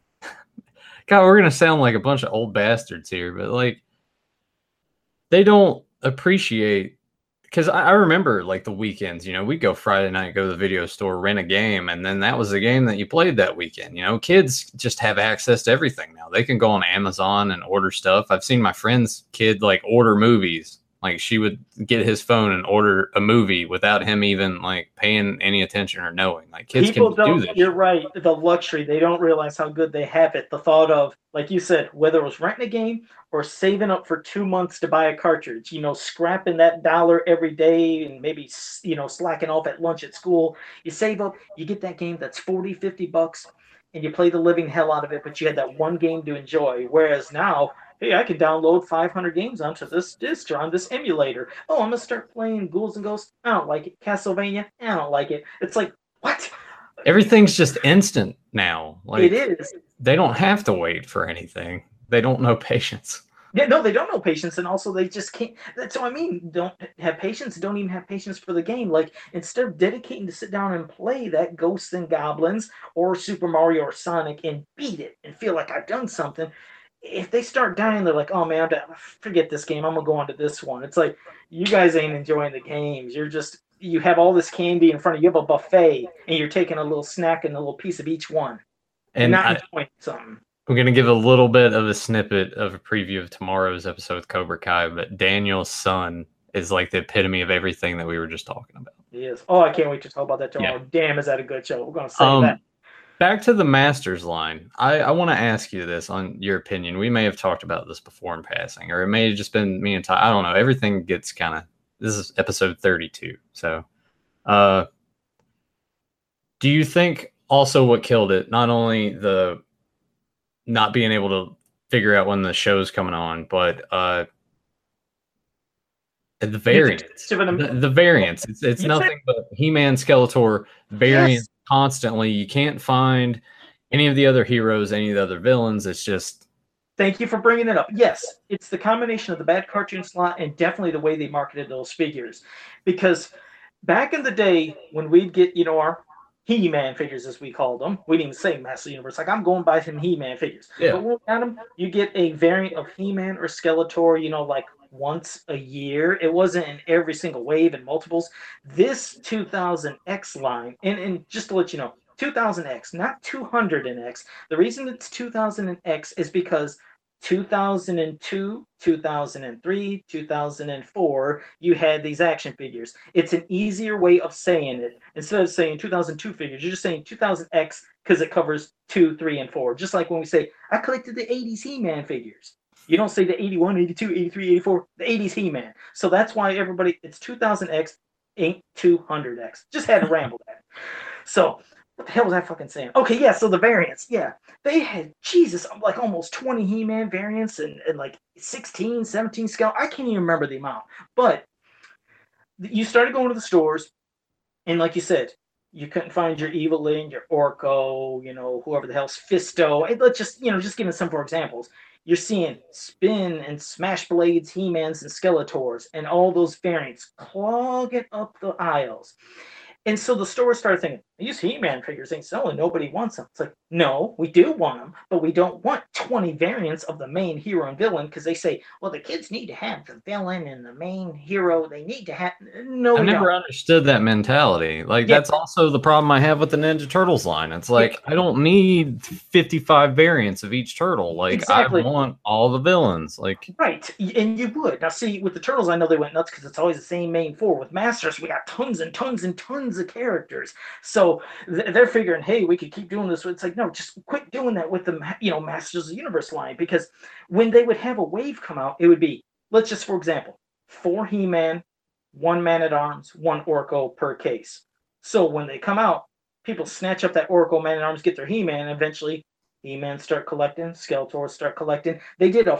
God, we're gonna sound like a bunch of old bastards here, but like they don't appreciate. Because I remember like the weekends, we'd go Friday night, go to the video store, rent a game, and then that was the game that you played that weekend. Kids just have access to everything now. They can go on Amazon and order stuff. I've seen my friend's kid like order movies. Like she would get his phone and order a movie without him even like paying any attention or knowing. Like kids can do this. You're right. The luxury, they don't realize how good they have it. The thought of, like you said, whether it was renting a game or saving up for 2 months to buy a cartridge, scrapping that dollar every day and maybe, slacking off at lunch at school. You save up, you get that game that's $40-$50 and you play the living hell out of it, but you had that one game to enjoy. Whereas now, hey, I can download 500 games onto this disc or on this emulator. Oh, I'm going to start playing Ghouls and Ghosts. I don't like it. Castlevania. I don't like it. It's like, what? Everything's just instant now. Like, it is. They don't have to wait for anything. They don't know patience. Yeah, no, they don't know patience, and also they just can't. That's what I mean. Don't have patience. Don't even have patience for the game. Like, instead of dedicating to sit down and play that Ghosts and Goblins or Super Mario or Sonic and beat it and feel like I've done something, if they start dying, they're like, oh man, forget this game. I'm gonna go on to this one. It's like, you guys ain't enjoying the games. You have all this candy in front of you. You have a buffet, and you're taking a little snack and a little piece of each one, and not enjoying something. I'm going to give a little bit of a snippet of a preview of tomorrow's episode with Cobra Kai, but Daniel's son is like the epitome of everything that we were just talking about. He is. Oh, I can't wait to talk about that tomorrow. Yeah. Damn, is that a good show? We're going to say that. Back to the Masters line. I want to ask you this on your opinion. We may have talked about this before in passing, or it may have just been me and Ty. I don't know. Everything gets kind of... This is episode 32. So, do you think also what killed it, not only the not being able to figure out when the show's coming on, but the variants. The variants. It's nothing but He-Man, Skeletor variants constantly. You can't find any of the other heroes, any of the other villains. It's just... Thank you for bringing it up. Yes, it's the combination of the bad cartoon slot and definitely the way they marketed those figures. Because back in the day, when we'd get, our He-Man figures, as we called them. We didn't even say Master Universe. Like, I'm going by some He-Man figures. Yeah. But when we got them, you get a variant of He-Man or Skeletor, like once a year. It wasn't in every single wave and multiples. This 2000X line, and just to let you know, 2000X, not 200X. The reason it's 2000X is because 2002, 2003, 2004, you had these action figures. It's an easier way of saying it. Instead of saying 2002 figures, you're just saying 2000X because it covers 2, 3, and 4. Just like when we say, I collected the 80s He-Man figures. You don't say the 81, 82, 83, 84, the 80s He-Man. So that's why it's 2000X, ain't 200X. Just had to ramble that. So... what the hell was I fucking saying? Okay, yeah, so the variants, yeah. They had, Jesus, like almost 20 He-Man variants and like 16, 17 Skeletor. I can't even remember the amount. But you started going to the stores, and like you said, you couldn't find your Evelyn, your Orko, whoever the hell's Fisto. Let's just, just giving some for examples. You're seeing Spin and Smash Blades, He-Mans, and Skeletors, and all those variants clogging up the aisles. And so the stores started thinking, these He-Man figures ain't selling. Nobody wants them. It's like, no, we do want them, but we don't want 20 variants of the main hero and villain because they say, well, the kids need to have the villain and the main hero. They need to have. No, I we never don't. understood that mentality. Like, Yeah, that's also the problem I have with the Ninja Turtles line. It's like, I don't need 55 variants of each turtle. Like, I exactly. want all the villains. Like, Right, and you would. Now, see, with the Turtles, I know they went nuts because it's always the same main four. With Masters, we got tons and tons and tons of characters. So they're figuring, hey, we could keep doing this. It's like, no, just quit doing that with the, Masters of the Universe line. Because when they would have a wave come out, it would be, let's just, for example, 4 He-Man, 1 Man-at-Arms, 1 Orko per case. So when they come out, people snatch up that Orko Man-at-Arms, get their He-Man, and eventually He-Man start collecting, Skeletor start collecting. They did a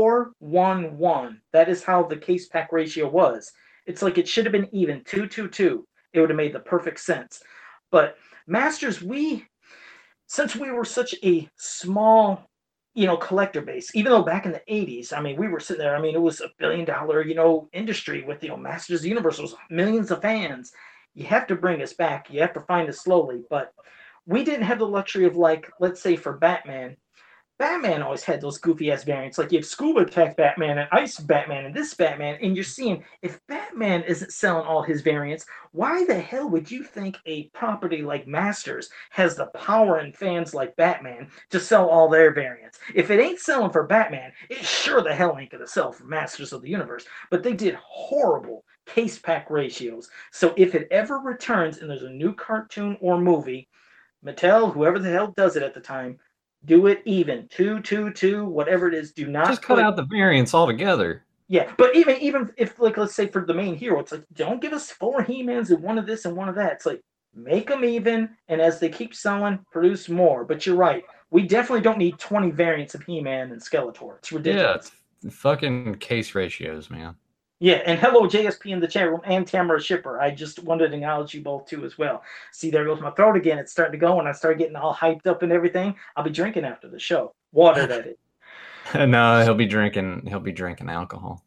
4-1-1. That is how the case pack ratio was. It's like it should have been even 2-2-2. It would have made the perfect sense. But Masters, since we were such a small, collector base, even though back in the 80s, I mean, we were sitting there, I mean, it was $1 billion, industry with, Masters of the Universe, was millions of fans. You have to bring us back. You have to find us slowly, but we didn't have the luxury of, like, let's say for Batman always had those goofy ass variants. Like you have Scuba Attack Batman and Ice Batman and this Batman, and you're seeing if Batman isn't selling all his variants, why the hell would you think a property like Masters has the power and fans like Batman to sell all their variants? If it ain't selling for Batman, it sure the hell ain't gonna sell for Masters of the Universe. But they did horrible case pack ratios. So if it ever returns and there's a new cartoon or movie, Mattel, whoever the hell does it at the time, do it even 2-2-2, whatever it is. Do just not cut put. out the variants altogether. Yeah, but even if, like, let's say for the main hero, it's like, don't give us 4 He-Mans and one of this and one of that. It's like, make them even, and as they keep selling, produce more. But you're right, we definitely don't need 20 variants of He-Man and Skeletor. It's ridiculous. Yeah, fucking case ratios, man. Yeah, and hello JSP in the chat room and Tamara Shipper. I just wanted to acknowledge you both too as well. See, there goes my throat again. It's starting to go. When I start getting all hyped up and everything, I'll be drinking after the show. Water, that is. No, he'll be drinking alcohol.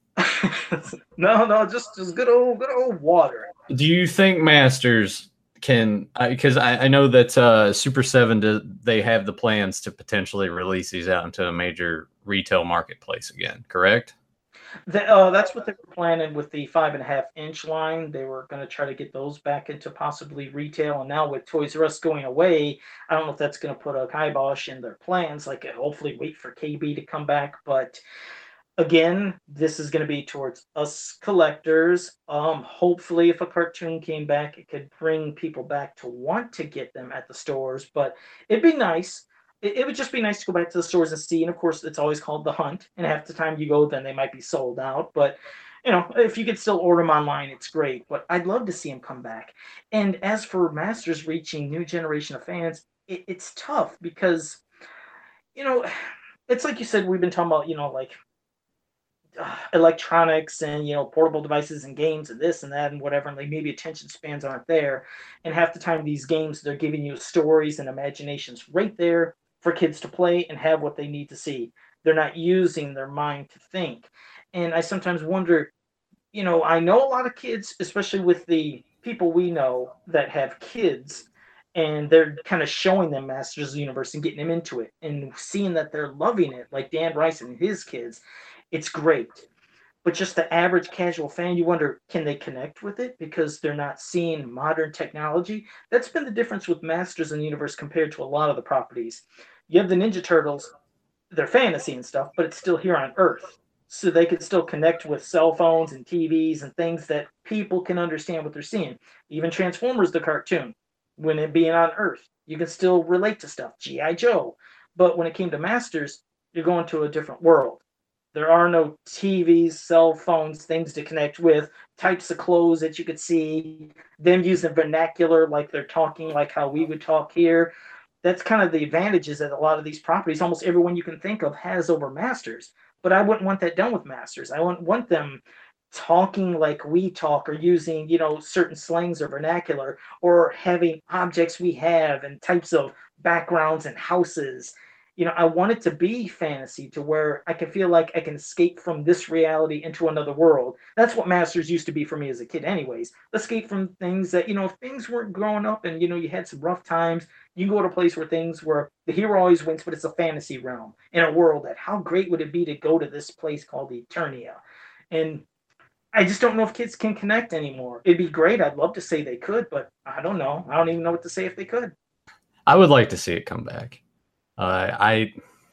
No, just good old water. Do you think Masters can? Because I know that Super 7 they have the plans to potentially release these out into a major retail marketplace again. Correct? That's what they were planning with the 5.5-inch line. They were going to try to get those back into possibly retail. And now with Toys R Us going away, I don't know if that's going to put a kibosh in their plans. Like, hopefully wait for KB to come back. But again, this is going to be towards us collectors. Hopefully, if a cartoon came back, it could bring people back to want to get them at the stores. But it'd be nice. It would just be nice to go back to the stores and see. And of course, it's always called the hunt. And half the time you go, then they might be sold out. But if you could still order them online, it's great. But I'd love to see them come back. And as for Masters reaching new generation of fans, it's tough because, it's like you said, we've been talking about, like electronics and portable devices and games and this and that and whatever, and like maybe attention spans aren't there, and half the time these games, they're giving you stories and imaginations right there for kids to play and have what they need to see. They're not using their mind to think. And I sometimes wonder, I know a lot of kids, especially with the people we know that have kids, and they're kind of showing them Masters of the Universe and getting them into it and seeing that they're loving it, like Dan Rice and his kids. It's great. But just the average casual fan, you wonder, can they connect with it because they're not seeing modern technology? That's been the difference with Masters in the Universe compared to a lot of the properties. You have the Ninja Turtles, they're fantasy and stuff, but it's still here on Earth. So they can still connect with cell phones and TVs and things that people can understand what they're seeing. Even Transformers, the cartoon, when it being on Earth, you can still relate to stuff. G.I. Joe. But when it came to Masters, you're going to a different world. There are no TVs, cell phones, things to connect with, types of clothes that you could see, them using vernacular like they're talking like how we would talk here. That's kind of the advantages that a lot of these properties, almost everyone you can think of, has over Masters. But I wouldn't want that done with Masters. I wouldn't want them talking like we talk or using, certain slangs or vernacular or having objects we have and types of backgrounds and houses. I want it to be fantasy to where I can feel like I can escape from this reality into another world. That's what Masters used to be for me as a kid, anyways. Escape from things that, if things weren't growing up and, you had some rough times, you can go to a place where things where the hero always wins, but it's a fantasy realm in a world that how great would it be to go to this place called Eternia? And I just don't know if kids can connect anymore. It'd be great. I'd love to say they could, but I don't know. I don't even know what to say if they could. I would like to see it come back. I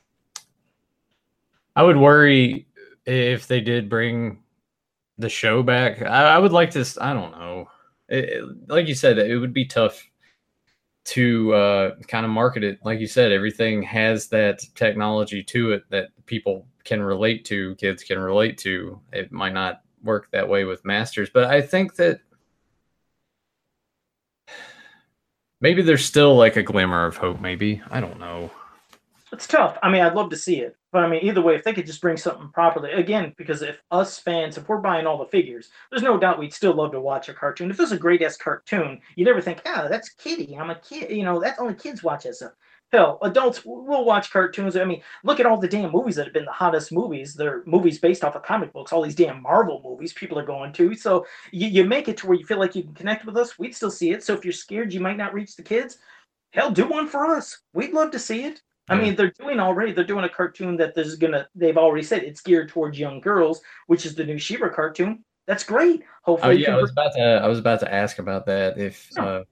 would worry if they did bring the show back. I would like to. I don't know. Like you said, it would be tough to kind of market it. Like you said, everything has that technology to it that people can relate to, kids can relate to. It might not work that way with Masters, but I think that maybe there's still like a glimmer of hope. Maybe, I don't know. It's tough. I mean, I'd love to see it, but I mean, either way, if they could just bring something properly again, because if us fans, if we're buying all the figures, there's no doubt we'd still love to watch a cartoon. If there's a great ass cartoon, you never think, that's kiddie. I'm a kid. That's only kids watch that stuff. Hell, adults will watch cartoons. I mean, look at all the damn movies that have been the hottest movies. They're movies based off of comic books. All these damn Marvel movies people are going to. So you make it to where you feel like you can connect with us. We'd still see it. So if you're scared you might not reach the kids, hell, do one for us. We'd love to see it. I mean, they're doing a cartoon that they've already said it's geared towards young girls, which is the new She-Ra cartoon. That's great. Hopefully, I was about to ask about that. If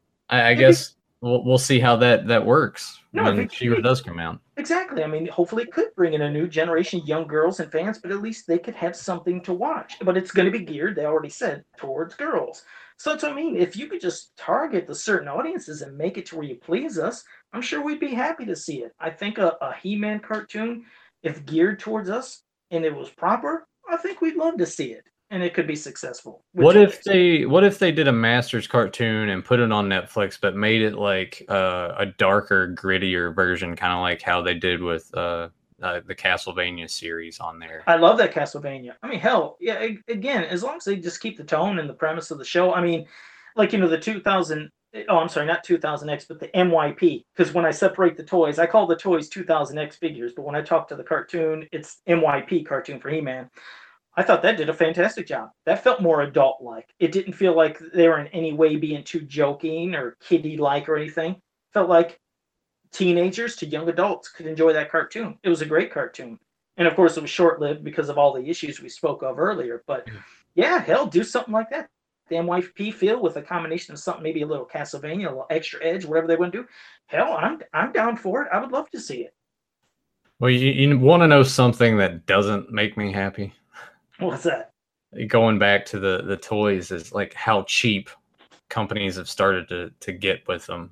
I guess we'll see how that works when She-Ra does come out. Exactly. I mean, hopefully it could bring in a new generation of young girls and fans, but at least they could have something to watch. But it's going to be geared, they already said, towards girls. So that's what I mean. If you could just target the certain audiences and make it to where you please us, I'm sure we'd be happy to see it. I think a He-Man cartoon, if geared towards us and it was proper, I think we'd love to see it. And it could be successful. What if they did a Masters cartoon and put it on Netflix, but made it like a darker, grittier version, kind of like how they did with the Castlevania series on there? I love that Castlevania. I mean, hell, yeah. Again, as long as they just keep the tone and the premise of the show. I mean, like the 2000. Oh, I'm sorry, not 2000X, but the MYP. Because when I separate the toys, I call the toys 2000X figures, but when I talk to the cartoon, it's MYP cartoon for He-Man. I thought that did a fantastic job. That felt more adult-like. It didn't feel like they were in any way being too joking or kiddie-like or anything. It felt like teenagers to young adults could enjoy that cartoon. It was a great cartoon. And of course, it was short-lived because of all the issues we spoke of earlier. But yeah, hell, do something like that. The MYP feel with a combination of something, maybe a little Castlevania, a little extra edge, whatever they want to do. Hell, I'm down for it. I would love to see it. Well, you want to know something that doesn't make me happy? What's that? Going back to the toys is like how cheap companies have started to get with them.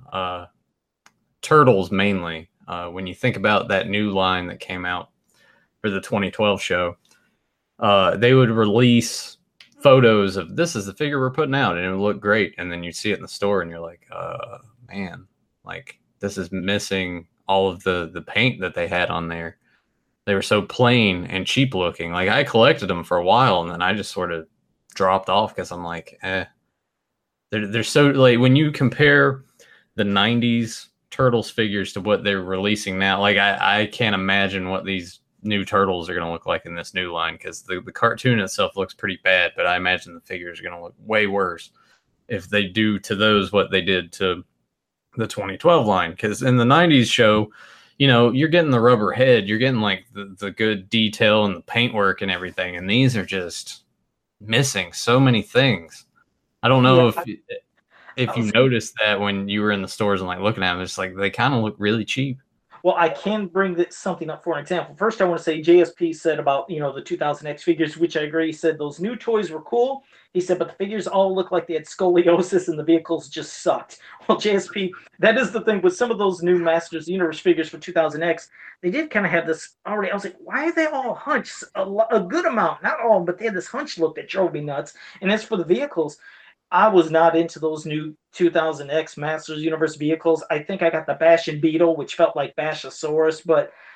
Turtles mainly. When you think about that new line that came out for the 2012 show, they would release photos of this is the figure we're putting out, and it would look great, and then you see it in the store and you're like, man, like this is missing all of the paint that they had on there. They were so plain and cheap looking. Like I collected them for a while, and then I just sort of dropped off because I'm like, they're so like when you compare the 90s Turtles figures to what they're releasing now, like I can't imagine what these new Turtles are going to look like in this new line, because the cartoon itself looks pretty bad, but I imagine the figures are going to look way worse if they do to those what they did to the 2012 line. Because in the 90s show, you're getting the rubber head, you're getting like the good detail and the paintwork and everything, and these are just missing so many things. I don't know if you noticed that when you were in the stores and like looking at them, it's like they kind of look really cheap. Well, I can bring something up for an example. First, I want to say JSP said about, the 2000X figures, which I agree. He said those new toys were cool. He said, but the figures all look like they had scoliosis and the vehicles just sucked. Well, JSP, that is the thing with some of those new Masters of the Universe figures for 2000X. They did kind of have this already. I was like, why are they all hunched? A good amount, not all, but they had this hunch look that drove me nuts. And as for the vehicles, I was not into those new 2000X Masters Universe vehicles. I think I got the Bash and Beetle, which felt like Bashosaurus, but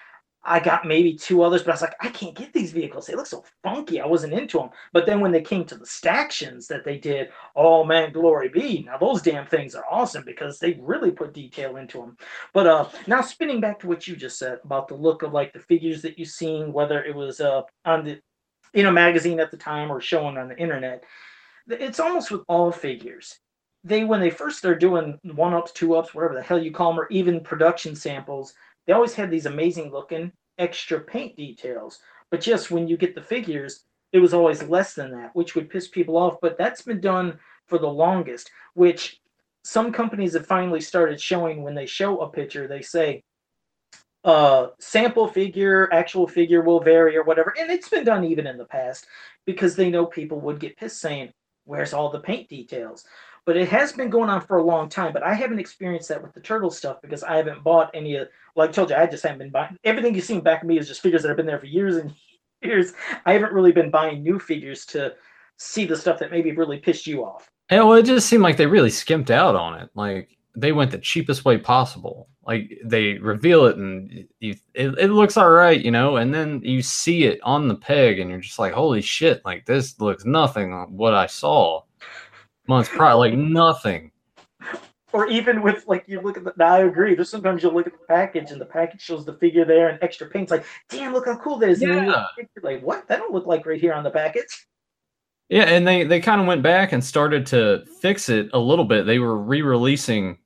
I got maybe 2 others, but I was like, I can't get these vehicles. They look so funky. I wasn't into them. But then when they came to the Stactions that they did, oh man, glory be. Now those damn things are awesome because they really put detail into them. But now spinning back to what you just said about the look of like the figures that you've seen, whether it was on the in a magazine at the time or showing on the internet, it's almost with all figures. When they first started doing 1-ups, 2-ups, whatever the hell you call them, or even production samples, they always had these amazing looking extra paint details. But yes, when you get the figures, it was always less than that, which would piss people off. But that's been done for the longest, which some companies have finally started showing. When they show a picture, they say, sample figure, actual figure will vary or whatever. And it's been done even in the past because they know people would get pissed saying, where's all the paint details? But it has been going on for a long time. But I haven't experienced that with the turtle stuff because I haven't bought any of, like I told you, I just haven't been buying. Everything you've seen back of me is just figures that have been there for years and years. I haven't really been buying new figures to see the stuff that maybe really pissed you off. And well, it just seemed like they really skimped out on it. Like they went the cheapest way possible. Like they reveal it and it looks all right, you know, and then you see it on the peg and you're just like, holy shit, like this looks nothing like what I saw months prior, like nothing. Or even with, like, you look at the, I agree, there's sometimes you'll look at the package and the package shows the figure there and extra paint's like, damn, look how cool that is. Yeah. And then you're like, what? That don't look like right here on the package. Yeah, and they kind of went back and started to fix it a little bit. They were re-releasing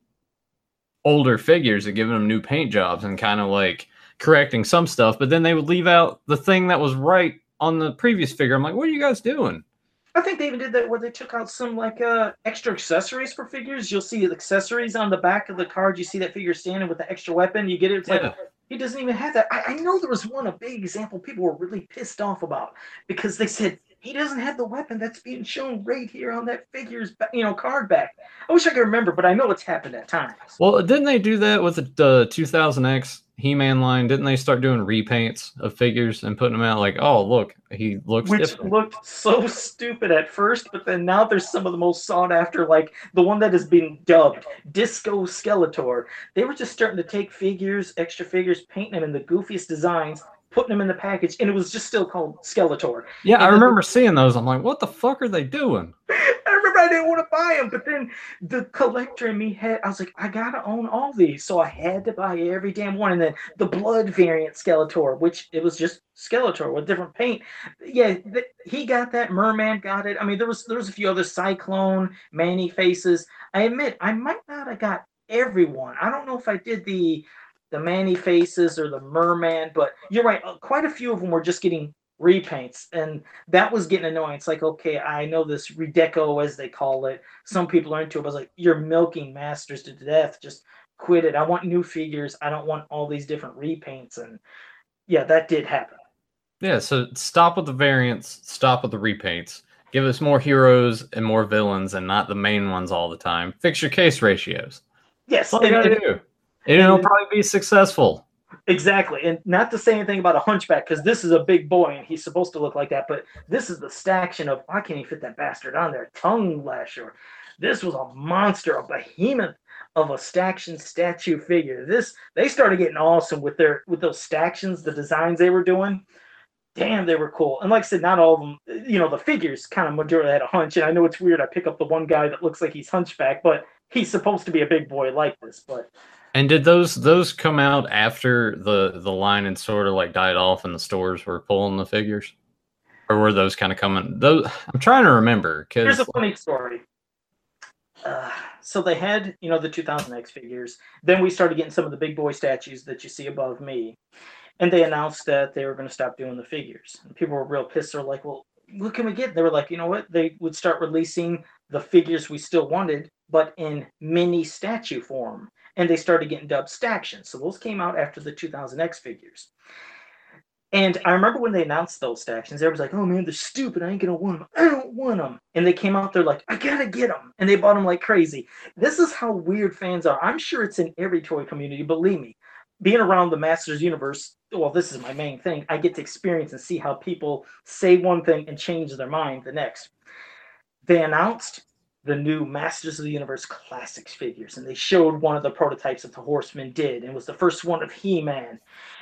older figures and giving them new paint jobs and kind of like correcting some stuff, but then they would leave out the thing that was right on the previous figure. I'm like, what are you guys doing? I think they even did that where they took out some like extra accessories for figures. You'll see accessories on the back of the card. You see that figure standing with the extra weapon. You get it. It's like he doesn't even have that. I know there was a big example people were really pissed off about because they said he doesn't have the weapon that's being shown right here on that figure's card back. I wish I could remember, but I know it's happened at times. Well, didn't they do that with the 2000X He-Man line? Didn't they start doing repaints of figures and putting them out like, oh, look, he looks different. Looked so stupid at first, but then now there's some of the most sought after, like the one that has been dubbed Disco Skeletor. They were just starting to take figures, extra figures, painting them in the goofiest designs, putting them in the package, and it was just still called Skeletor. Yeah, and I remember seeing those. I'm like, what the fuck are they doing? I remember I didn't want to buy them, but then the collector in me I was like, I gotta own all these, so I had to buy every damn one. And then the blood variant Skeletor, which it was just Skeletor with different paint. Yeah, he got that. Merman got it. I mean, there was a few other Cyclone, Manny faces. I admit I might not have got everyone. I don't know if I did the Manny faces or the Merman, but you're right. Quite a few of them were just getting repaints, and that was getting annoying. It's like, okay, I know this redeco, as they call it. Some people are into it, but I was like, you're milking Masters to death. Just quit it. I want new figures. I don't want all these different repaints. And yeah, that did happen. Yeah, so stop with the variants, stop with the repaints. Give us more heroes and more villains and not the main ones all the time. Fix your case ratios. Yes. That's all you gotta do. And it'll probably be successful. Exactly. And not to say anything about a hunchback, because this is a big boy and he's supposed to look like that, but this is the staction of, I can't even fit that bastard on there, tongue lasher. This was a monster, a behemoth of a Staction statue figure. They started getting awesome with those Stactions, the designs they were doing. Damn, they were cool. And like I said, not all of them, the figures kind of majority had a hunch. And I know it's weird. I pick up the one guy that looks like he's hunchback, but he's supposed to be a big boy like this. But and did those come out after the line had sort of like died off and the stores were pulling the figures, or were those kind of coming? Those I'm trying to remember. Here's a funny story. So they had the 2000X figures. Then we started getting some of the big boy statues that you see above me, and they announced that they were going to stop doing the figures. And people were real pissed. They're like, well, what can we get? They were like, you know what? They would start releasing the figures we still wanted, but in mini statue form. And they started getting dubbed Stactions. So those came out after the 2000X figures. And I remember when they announced those Stactions, everybody's like, oh man, they're stupid. I ain't going to want them. I don't want them. And they came out, they're like, I got to get them. And they bought them like crazy. This is how weird fans are. I'm sure it's in every toy community, believe me. Being around the Masters universe, well, this is my main thing. I get to experience and see how people say one thing and change their mind the next. They announced the new Masters of the Universe Classics figures, and they showed one of the prototypes that the Horsemen did, and it was the first one of He-Man.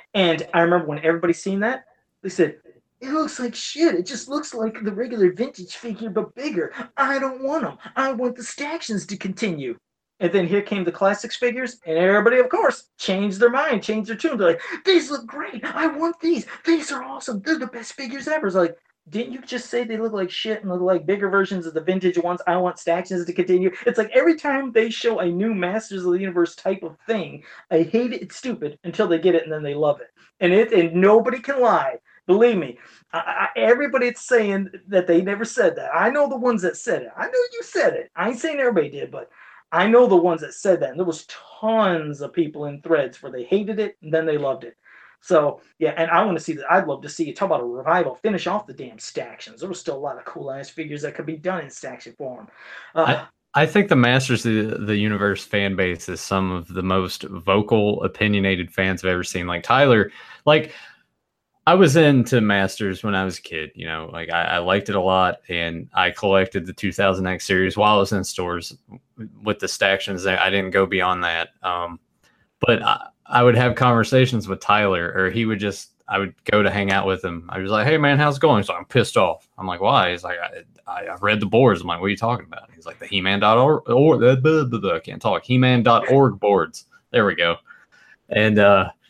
And I remember when everybody seen that, they said, it looks like shit. It just looks like the regular vintage figure, but bigger. I don't want them. I want the Stactions to continue. And then here came the classics figures, and everybody, of course, changed their mind, changed their tune. They're like, these look great. I want these. These are awesome. They're the best figures ever. It's like, didn't you just say they look like shit and look like bigger versions of the vintage ones? I want Stactions to continue. It's like every time they show a new Masters of the Universe type of thing, I hate it. It's stupid until they get it and then they love it. And nobody can lie. Believe me, everybody that's saying that they never said that. I know the ones that said it. I know you said it. I ain't saying everybody did, but I know the ones that said that. And there was tons of people in threads where they hated it and then they loved it. So yeah, and I want to see that. I'd love to see you talk about a revival. Finish off the damn Stactions. There was still a lot of cool ass figures that could be done in Staction form. I think the Masters of the Universe fan base is some of the most vocal, opinionated fans I've ever seen. Like Tyler, like I was into Masters when I was a kid, you know, like I liked it a lot, and I collected the 2000X series while I was in stores with the Stactions. I didn't go beyond that. But I would have conversations with Tyler, or I would go to hang out with him. I was like, hey man, how's it going? So I'm pissed off. I'm like, why? He's like, I read the boards. I'm like, what are you talking about? He's like, the He-Man.org, I can't talk, He-Man.org boards. There we go. And,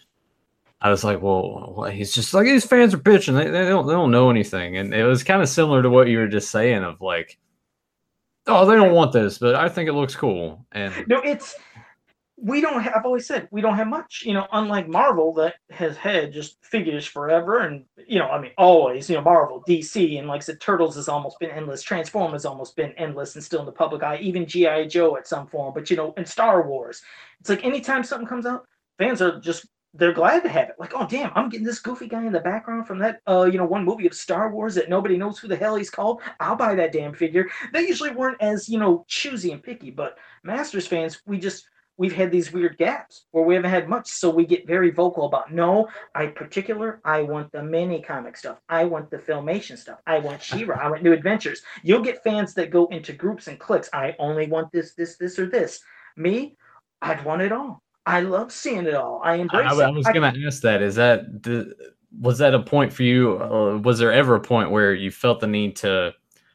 I was like, well, he's just like, these fans are bitching. They don't know anything. And it was kind of similar to what you were just saying of like, oh, they don't want this, but I think it looks cool. And no, I've always said we don't have much, you know, unlike Marvel that has had just figures forever. And, you know, I mean, always, you know, Marvel, DC, and like I said, Turtles has almost been endless. Transformers has almost been endless and still in the public eye, even G.I. Joe at some form. But, you know, in Star Wars, it's like anytime something comes out, fans are just, they're glad to have it. Like, oh damn, I'm getting this goofy guy in the background from that one movie of Star Wars that nobody knows who the hell he's called. I'll buy that damn figure. They usually weren't as, you know, choosy and picky, but Masters fans, we've had these weird gaps where we haven't had much, so we get very vocal about, no, I want the mini comic stuff. I want the Filmation stuff. I want She-Ra. I want New Adventures. You'll get fans that go into groups and cliques. I only want this, or this. Me, I'd want it all. I love seeing it all. I embrace it. I was going to ask that. Was that a point for you? Was there ever a point where you felt the need to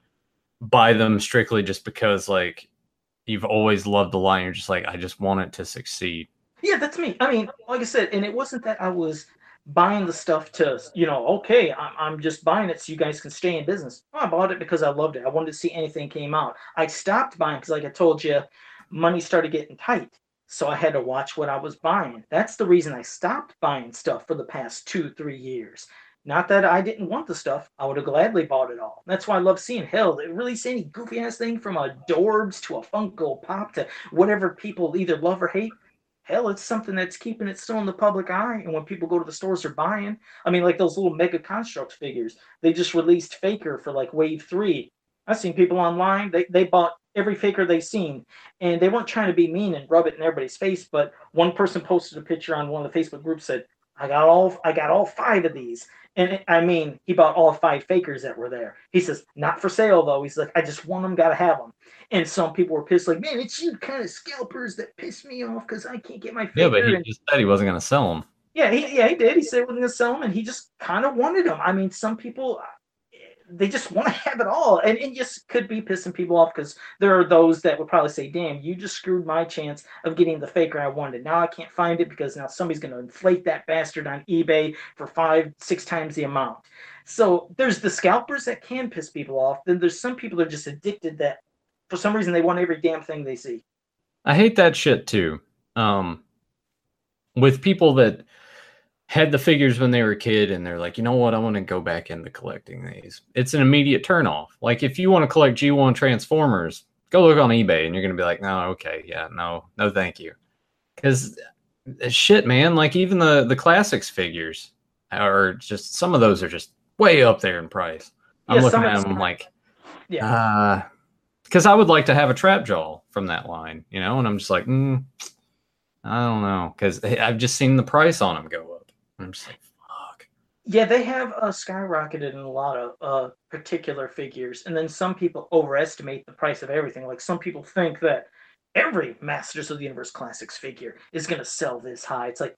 buy them strictly just because, like, you've always loved the line? You're just like, I just want it to succeed. Yeah, that's me. I mean, like I said, and it wasn't that I was buying the stuff to, you know, okay, I'm just buying it so you guys can stay in business. I bought it because I loved it. I wanted to see anything came out. I stopped buying because, like I told you, money started getting tight. So I had to watch what I was buying. That's the reason I stopped buying stuff for the past 2-3 years. Not that I didn't want the stuff. I would have gladly bought it all. That's why I love seeing, hell, they release any goofy ass thing from a Dorbs to a Funko Pop to whatever people either love or hate. Hell, it's something that's keeping it still in the public eye. And when people go to the stores, they're buying. I mean, like those little Mega Construx figures. They just released Faker for like Wave 3. I've seen people online, they bought every Faker they've seen, and they weren't trying to be mean and rub it in everybody's face, but one person posted a picture on one of the Facebook groups, said, I got all 5 of these. And I mean, he bought all 5 Fakers that were there. He says, not for sale though. He's like, I just want them, gotta have them. And some people were pissed, like, man, it's you kind of scalpers that piss me off because I can't get my Faker. Yeah, but he just said he wasn't going to sell them. Yeah, he did. He said he wasn't going to sell them, and he just kind of wanted them. I mean, some people, they just want to have it all, and it just could be pissing people off because there are those that would probably say, damn, you just screwed my chance of getting the Faker I wanted. Now I can't find it because now somebody's going to inflate that bastard on eBay for 5-6 times the amount. So there's the scalpers that can piss people off. Then there's some people that are just addicted that for some reason they want every damn thing they see. I hate that shit too. With people that had the figures when they were a kid and they're like, you know what, I want to go back into collecting these. It's an immediate turnoff. Like if you want to collect G1 Transformers, go look on eBay and you're going to be like, no, okay, yeah, no, thank you. Because shit, man, like even the classics figures are just, some of those are just way up there in price. I'm looking at them like, yeah, because I would like to have a Trap Jaw from that line, you know, and I'm just like, I don't know, because I've just seen the price on them go up. I'm just like, fuck. Yeah, they have skyrocketed in a lot of particular figures, and then some people overestimate the price of everything. Like some people think that every Masters of the Universe Classics figure is going to sell this high. It's like,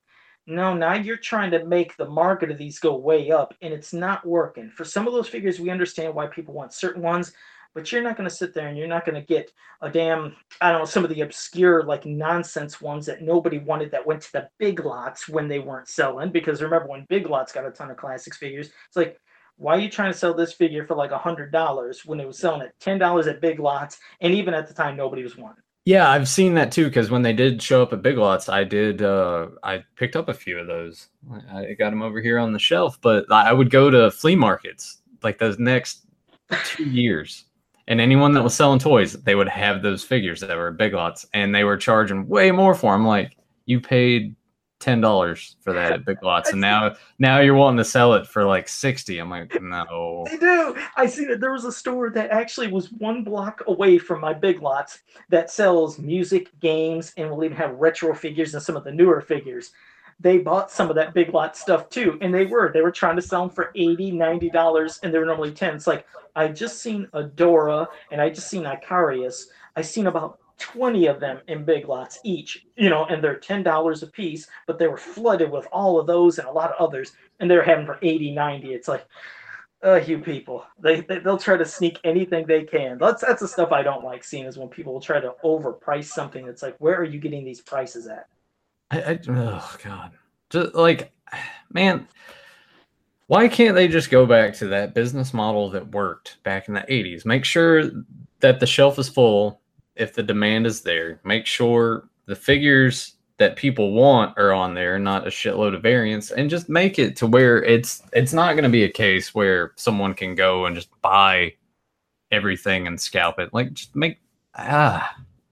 No, now you're trying to make the market of these go way up, and it's not working. For some of those figures, we understand why people want certain ones, but you're not going to sit there and you're not going to get a damn, I don't know, some of the obscure, like nonsense ones that nobody wanted that went to the big lots when they weren't selling. Because remember, when big lots got a ton of classics figures, it's like, why are you trying to sell this figure for like $100 when it was selling at $10 at big lots? And even at the time, nobody was wanting. Yeah, I've seen that too, because when they did show up at Big Lots, I picked up a few of those. I got them over here on the shelf, but I would go to flea markets like those next 2 years, and anyone that was selling toys, they would have those figures that were at Big Lots, and they were charging way more for them. Like, you paid $10 for that at Big Lots, and now you're wanting to sell it for like 60. I'm like, no. They do. I see that there was a store that actually was 1 block away from my Big Lots that sells music, games, and will even have retro figures and some of the newer figures. They bought some of that Big Lot stuff too, and they were trying to sell them for $80, $90, and they were normally 10. It's like, I just seen Adora and I just seen Icarius. I seen about 20 of them in Big Lots each, and they're $10 a piece, but they were flooded with all of those and a lot of others, and they're having for 80, 90. It's like, you people, they'll try to sneak anything they can. That's the stuff I don't like seeing, is when people will try to overprice something. It's like, where are you getting these prices at? Oh God, just like, man, why can't they just go back to that business model that worked back in the 80s? Make sure that the shelf is full if the demand is there. Make sure the figures that people want are on there, not a shitload of variants, and just make it to where it's not going to be a case where someone can go and just buy everything and scalp it. Like, just make Yeah,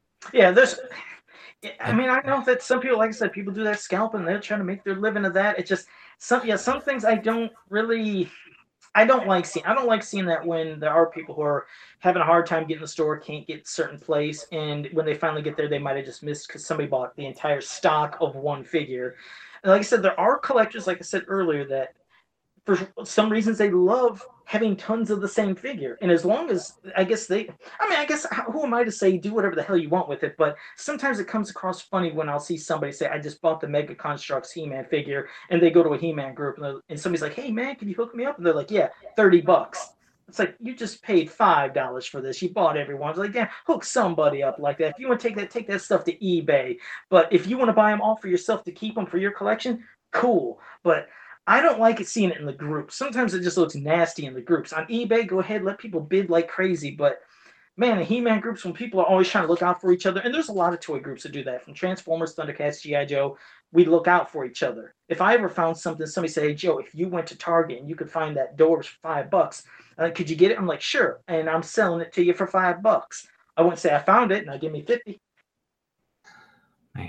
I mean, I know that some people, like I said, people do that scalping. They're trying to make their living of that. It's just some things I don't like seeing. I don't like seeing that when there are people who are having a hard time getting the store, can't get certain place, and when they finally get there, they might have just missed because somebody bought the entire stock of one figure. And like I said, there are collectors, like I said earlier, that for some reasons they love having tons of the same figure, and as long as I guess who am I to say do whatever the hell you want with it? But sometimes it comes across funny when I'll see somebody say, I just bought the Mega Construx He-Man figure, and they go to a He-Man group, and somebody's like, hey man, can you hook me up? And they're like, yeah, $30. It's like, you just paid $5 for this. You bought everyone. It's like, yeah, hook somebody up like that. If you want to take that stuff to eBay. But if you want to buy them all for yourself to keep them for your collection, cool. But I don't like it seeing it in the groups. Sometimes it just looks nasty in the groups. On eBay, go ahead, let people bid like crazy. But man, in He-Man groups, when people are always trying to look out for each other, and there's a lot of toy groups that do that, from Transformers, Thundercats, G.I. Joe, we look out for each other. If I ever found something, somebody say, hey, Joe, if you went to Target and you could find that door for $5, could you get it? I'm like, sure. And I'm selling it to you for $5. I wouldn't say I found it, and I give me 50. Man.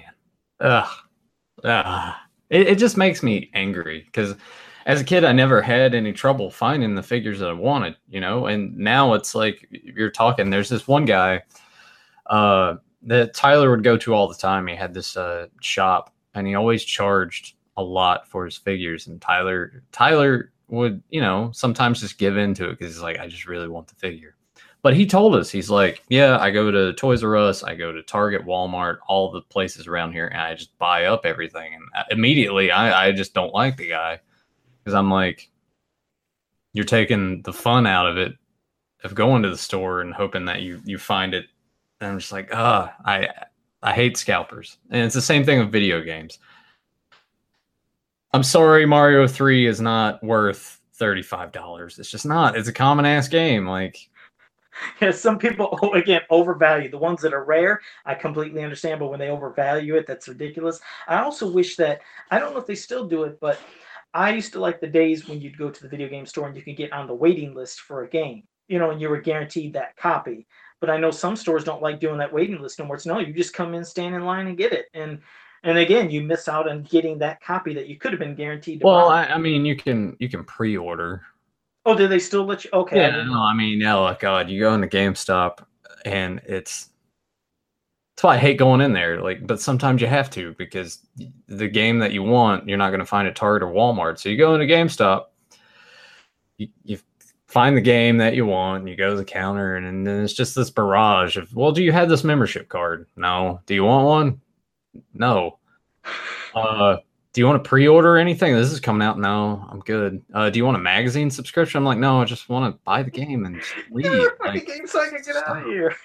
It just makes me angry, because as a kid, I never had any trouble finding the figures that I wanted, and now it's like you're talking. There's this one guy that Tyler would go to all the time. He had this shop, and he always charged a lot for his figures. And Tyler would, sometimes just give into it because he's like, I just really want the figure. But he told us, he's like, yeah, I go to Toys R Us, I go to Target, Walmart, all the places around here, and I just buy up everything. And immediately, I just don't like the guy, because I'm like, you're taking the fun out of it, of going to the store and hoping that you find it. And I'm just like, I hate scalpers. And it's the same thing with video games. I'm sorry, Mario 3 is not worth $35. It's just not. It's a common ass game. Like, yeah, some people, again, overvalue the ones that are rare. I completely understand, but when they overvalue it, that's ridiculous. I also wish that, I don't know if they still do it, but I used to like the days when you'd go to the video game store and you could get on the waiting list for a game, and you were guaranteed that copy. But I know some stores don't like doing that waiting list no more. It's no, you just come in, stand in line, and get it. And again, you miss out on getting that copy that you could have been guaranteed to buy. I mean, you can pre-order. Oh, do they still let you? Okay. Yeah, no, I mean, yeah, God, you go into GameStop, and that's why I hate going in there. Like, but sometimes you have to, because the game that you want, you're not going to find at Target or Walmart. So you go into GameStop, you find the game that you want, and you go to the counter, and then it's just this barrage of, well, do you have this membership card? No. Do you want one? No. do you want to pre-order anything? This is coming out. No, I'm good. Do you want a magazine subscription? I'm like, no, I just want to buy the game and just leave. Like, game so I can get out of here.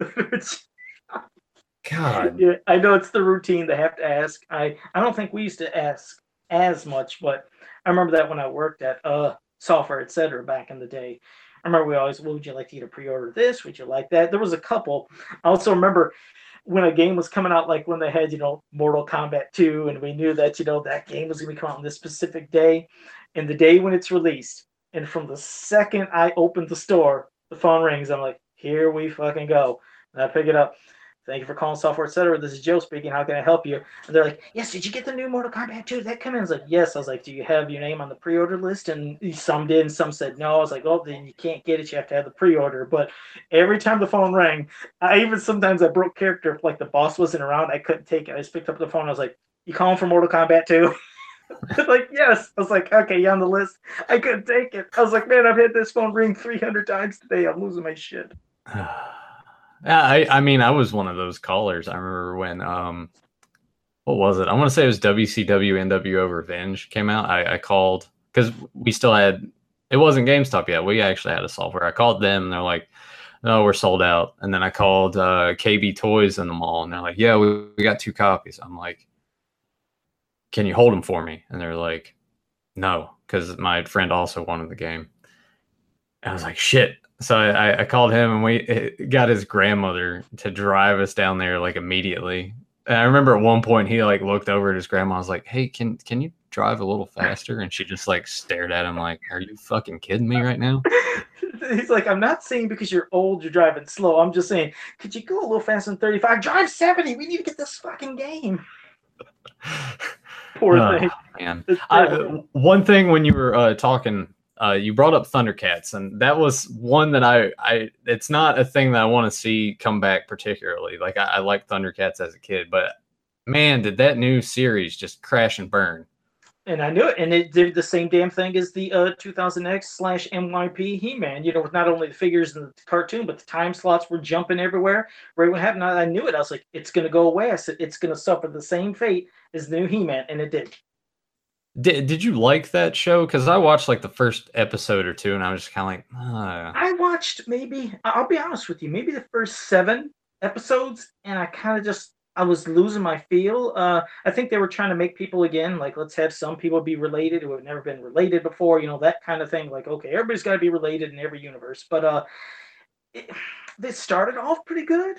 God. Yeah, I know it's the routine they have to ask. I don't think we used to ask as much, but I remember that when I worked at Software Etc. back in the day. I remember we always, well, would you like to either pre-order this? Would you like that? There was a couple. I also remember when a game was coming out, like when they had, Mortal Kombat 2, and we knew that, that game was going to be coming out on this specific day, and the day when it's released. And from the second I opened the store, the phone rings. I'm like, here we fucking go. And I pick it up. Thank you for calling Software Etc. This is Joe speaking. How can I help you? And they're like, yes, did you get the new Mortal Kombat 2? Did that come in? I was like, yes. I was like, do you have your name on the pre-order list? And some did, and some said no. I was like, oh, then you can't get it. You have to have the pre-order. But every time the phone rang, sometimes I broke character. If like the boss wasn't around, I couldn't take it. I just picked up the phone. I was like, you calling for Mortal Kombat 2? Like, yes. I was like, okay, you on the list? I couldn't take it. I was like, man, I've had this phone ring 300 times today. I'm losing my shit. Yeah, I mean, I was one of those callers. I remember when, what was it? I want to say it was WCW NWO Revenge came out. I called because we still had, it wasn't GameStop yet. We actually had a software. I called them and they're like, no, we're sold out. And then I called KB Toys in the mall and they're like, yeah, we got 2 copies. I'm like, can you hold them for me? And they're like, no, because my friend also wanted the game. I was like, shit. So I called him and we got his grandmother to drive us down there like immediately. And I remember at one point he like looked over at his grandma. I was like, hey, can you drive a little faster? And she just like stared at him like, are you fucking kidding me right now? He's like, I'm not saying because you're old, you're driving slow. I'm just saying, could you go a little faster than 35? Drive 70. We need to get this fucking game. Poor thing. Man. One thing when you were talking, you brought up Thundercats, and that was one that it's not a thing that I want to see come back particularly. Like I liked Thundercats as a kid, but man, did that new series just crash and burn. And I knew it, and it did the same damn thing as the 2000X/MYP He-Man, with not only the figures in the cartoon, but the time slots were jumping everywhere. Right when it happened, I knew it. I was like, it's going to go away. I said, it's going to suffer the same fate as the new He-Man, and it did. Did you like that show? Because I watched like the first episode or 2, and I was just kind of like, I watched I'll be honest with you, maybe the first 7 episodes, and I kind of I was losing my feel. I think they were trying to make people again, like, let's have some people be related who have never been related before, that kind of thing. Like, okay, everybody's got to be related in every universe. But they started off pretty good.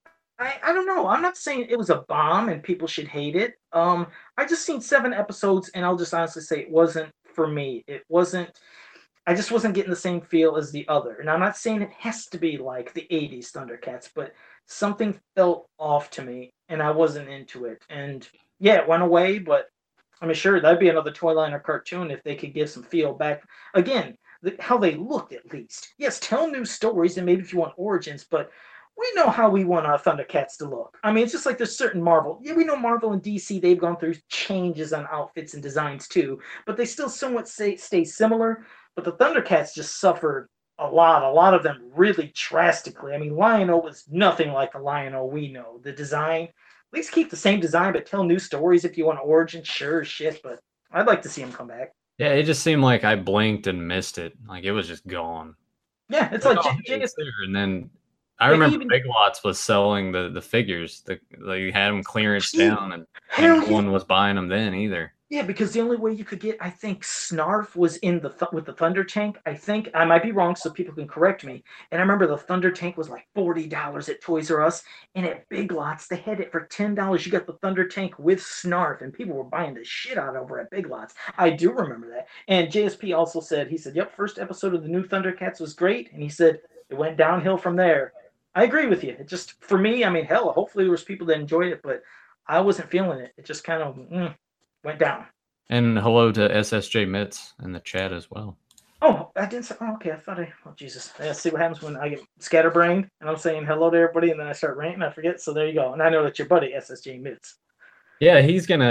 I don't know. I'm not saying it was a bomb and people should hate it. I just seen 7 episodes, and I'll just honestly say it wasn't for me. It wasn't. I just wasn't getting the same feel as the other. And I'm not saying it has to be like the 80s Thundercats, but something felt off to me, and I wasn't into it. And yeah, it went away, but I mean, sure, that'd be another toy line or cartoon if they could give some feel back. Again, how they looked, at least. Yes, tell new stories, and maybe if you want origins, but we know how we want our Thundercats to look. I mean, it's just like there's certain Marvel. Yeah, we know Marvel and DC, they've gone through changes on outfits and designs too, but they still somewhat stay similar. But the Thundercats just suffered a lot of them really drastically. I mean, Lion-O was nothing like the Lion-O we know. The design, at least keep the same design, but tell new stories if you want origin, sure, shit, but I'd like to see him come back. Yeah, it just seemed like I blinked and missed it. Like, it was just gone. Yeah, it's like and then I remember Big Lots was selling the figures. They had them clearance down, and no one was buying them then either. Yeah, because the only way you could get, I think, Snarf was in with the Thunder Tank. I think I might be wrong, so people can correct me. And I remember the Thunder Tank was like $40 at Toys R Us, and at Big Lots they had it for $10. You got the Thunder Tank with Snarf, and people were buying the shit out over at Big Lots. I do remember that. And JSP also said, yep, first episode of the new Thundercats was great, and he said it went downhill from there. I agree with you. It just, for me, I mean, hell, hopefully there was people that enjoyed it, but I wasn't feeling it. It just kind of went down. And hello to SSJ Mitz in the chat as well. Oh, I didn't say, okay, I thought Jesus. Yeah, see what happens when I get scatterbrained and I'm saying hello to everybody and then I start ranting, I forget, so there you go. And I know that's your buddy, SSJ Mitz. Yeah, he's going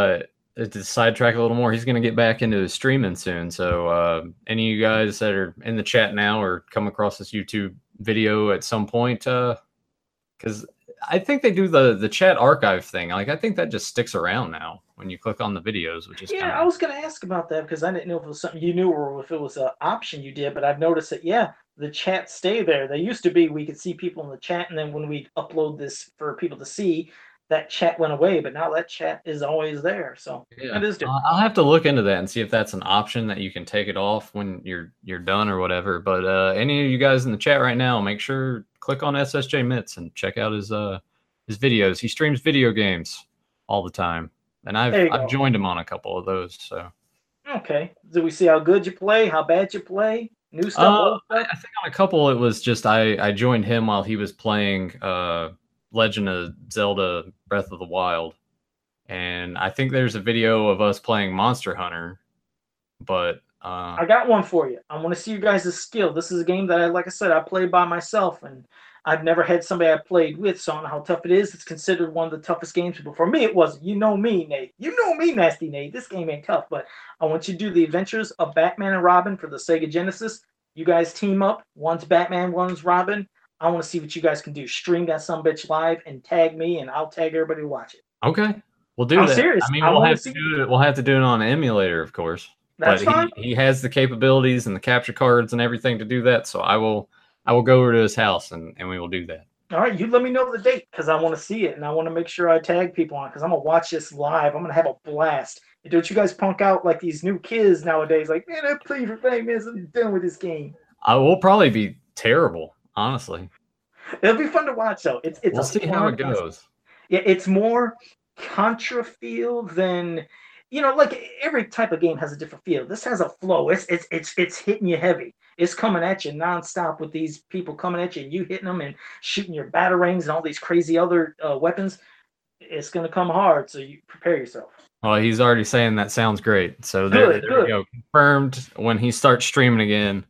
to sidetrack a little more. He's going to get back into streaming soon, so any of you guys that are in the chat now or come across this YouTube video at some point, because I think they do the chat archive thing. Like, I think that just sticks around now. when you click on the videos, which is Yeah, kind I of was going to ask about that because I didn't know if it was something you knew or if it was an option you did. But I've noticed that, yeah, the chats stay there. They used to be we could see people in the chat, and then when we upload this for people to see, that chat went away. But now that chat is always there. So yeah. that is different. I'll have to look into that and see if that's an option that you can take it off when you're done or whatever. But any of you guys in the chat right now, make sure click on SSJ Mitts and check out his videos. He streams video games all the time, and I've joined him on a couple of those. So okay, do we see how good you play, how bad you play, new stuff, old stuff? I think on a couple it was just I joined him while he was playing Legend of Zelda Breath of the Wild. And I think there's a video of us playing Monster Hunter, but I got one for you. I want to see you guys' skill. This is a game that like I said, I played by myself, and I've never had somebody I played with, so I don't know how tough it is. It's considered one of the toughest games, but for me, it wasn't. You know me, Nate. You know me, Nasty Nate. This game ain't tough, but I want you to do the Adventures of Batman and Robin for the Sega Genesis. You guys team up. One's Batman, one's Robin. I want to see what you guys can do. Stream that sumbitch live and tag me, and I'll tag everybody to watch it. Okay. We'll do that. Serious. I mean, we'll have to do it. We'll have to do it on an emulator, of course. That's fine. He has the capabilities and the capture cards and everything to do that. So I will go over to his house and we will do that. All right, you let me know the date because I want to see it and I want to make sure I tag people on it because I'm gonna watch this live. I'm gonna have a blast. And don't you guys punk out like these new kids nowadays? Like, man, I play for famous. I'm done with this game. I will probably be terrible, honestly. It'll be fun to watch though. We'll see how it goes. Yeah, it's more Contra feel than like every type of game has a different feel. This has a flow. It's hitting you heavy. It's coming at you nonstop with these people coming at you and you hitting them and shooting your batarangs and all these crazy other weapons. It's gonna come hard, so you prepare yourself. Well, he's already saying that sounds great. So there we go. Confirmed. When he starts streaming again,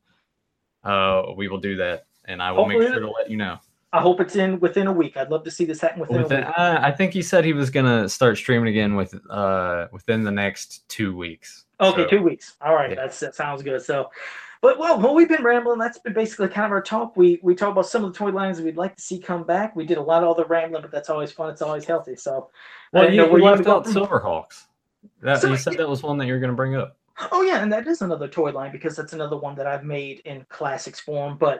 we will do that, and I will make sure to let you know. I hope it's within a week. I'd love to see this happen within a week. I think he said he was gonna start streaming again within the next 2 weeks. Okay, so, 2 weeks. All right, yeah. That sounds good. So, but we've been rambling. That's been basically kind of our talk. We talked about some of the toy lines we'd like to see come back. We did a lot of other rambling, but that's always fun. It's always healthy. So, well, you left out Silverhawks. You said that was one that you were going to bring up. Oh yeah, and that is another toy line because that's another one that I've made in classics form. But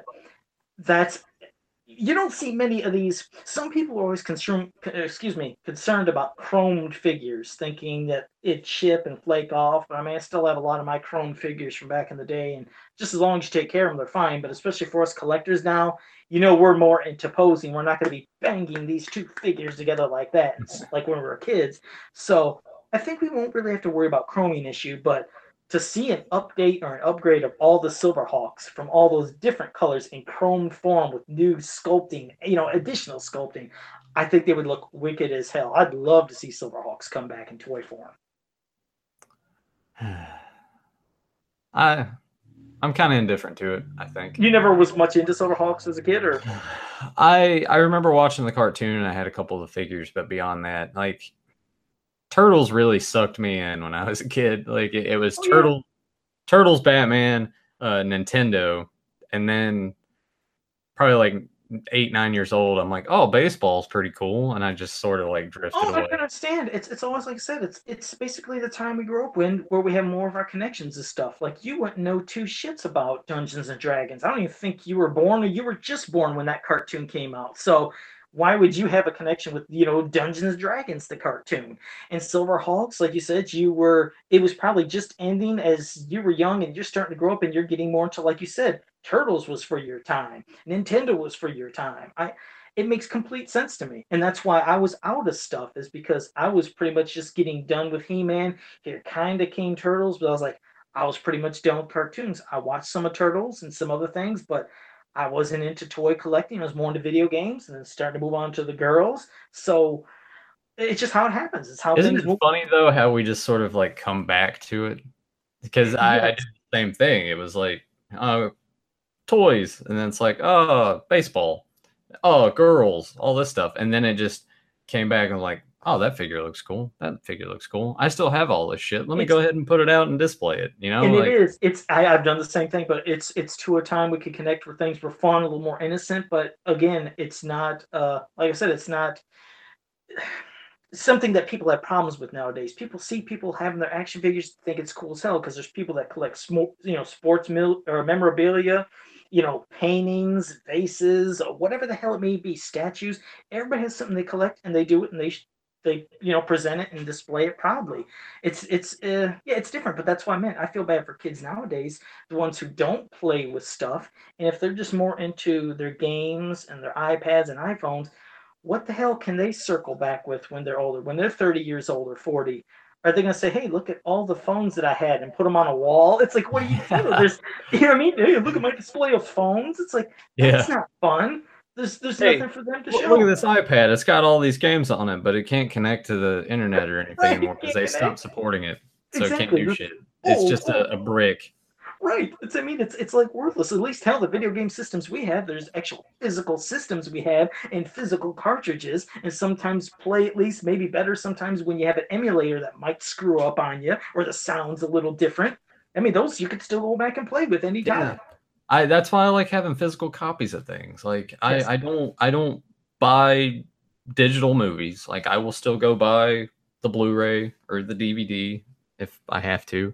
you don't see many of these. Some people are always concerned about chromed figures, thinking that it'd chip and flake off. But I mean, I still have a lot of my chromed figures from back in the day, and just as long as you take care of them, they're fine. But especially for us collectors now, we're more into posing. We're not going to be banging these two figures together like that, like when we were kids. So I think we won't really have to worry about chroming issue, but to see an update or an upgrade of all the Silverhawks from all those different colors in chromed form with new sculpting, additional sculpting, I think they would look wicked as hell. I'd love to see Silverhawks come back in toy form. I'm kind of indifferent to it, I think. You never was much into Silverhawks as a kid, or? I remember watching the cartoon and I had a couple of the figures, but beyond that, like, Turtles really sucked me in when I was a kid. Like it was Turtles, Batman, Nintendo, and then probably like 8, 9 years old, I'm like, oh, baseball's pretty cool, and I just sort of like drifted away. I can understand. It's always like I said. It's basically the time we grew up where we have more of our connections and stuff. Like you wouldn't know 2 shits about Dungeons and Dragons. I don't even think you were born, or you were just born when that cartoon came out. So why would you have a connection with, Dungeons and Dragons, the cartoon? And Silverhawks, like you said, it was probably just ending as you were young and you're starting to grow up and you're getting more into, like you said, Turtles was for your time. Nintendo was for your time. It makes complete sense to me. And that's why I was out of stuff, is because I was pretty much just getting done with He-Man. Here kind of came Turtles, but I was pretty much done with cartoons. I watched some of Turtles and some other things, but I wasn't into toy collecting. I was more into video games and then starting to move on to the girls. So it's just how it happens. It's how Isn't it funny though how we just sort of like come back to it? Because I did the same thing. It was like toys, and then it's like, oh, baseball, oh, girls, all this stuff. And then it just came back and like, oh, that figure looks cool. That figure looks cool. I still have all this shit. Let me go ahead and put it out and display it. And I've done the same thing, but it's to a time we could connect where things were fun, a little more innocent. But again, it's not like I said, it's not something that people have problems with nowadays. People see people having their action figures, think it's cool as hell because there's people that collect sports or memorabilia, paintings, vases, or whatever the hell it may be, statues. Everybody has something they collect, and they do it, and they present it and display it proudly. It's different, but that's what I meant. I feel bad for kids nowadays, the ones who don't play with stuff, and if they're just more into their games and their iPads and iPhones, what the hell can they circle back with when they're older? When they're 30 years old or 40, are they going to say, "Hey, look at all the phones that I had," and put them on a wall? It's like, what do you do? There's, you know what I mean? Hey, look at my display of phones. It's like, that's not fun. There's nothing for them to show. Look at this iPad. It's got all these games on it, but it can't connect to the internet or anything anymore because they stopped supporting it. So it can't do shit. It's just a brick. Right. It's like worthless. At least hell, the video game systems we have, there's actual physical systems we have and physical cartridges, and sometimes play at least maybe better sometimes when you have an emulator that might screw up on you or the sound's a little different. I mean, those you could still go back and play with anytime. Yeah. That's why I like having physical copies of things. Like yes. I don't buy digital movies. Like I will still go buy the Blu-ray or the DVD if I have to.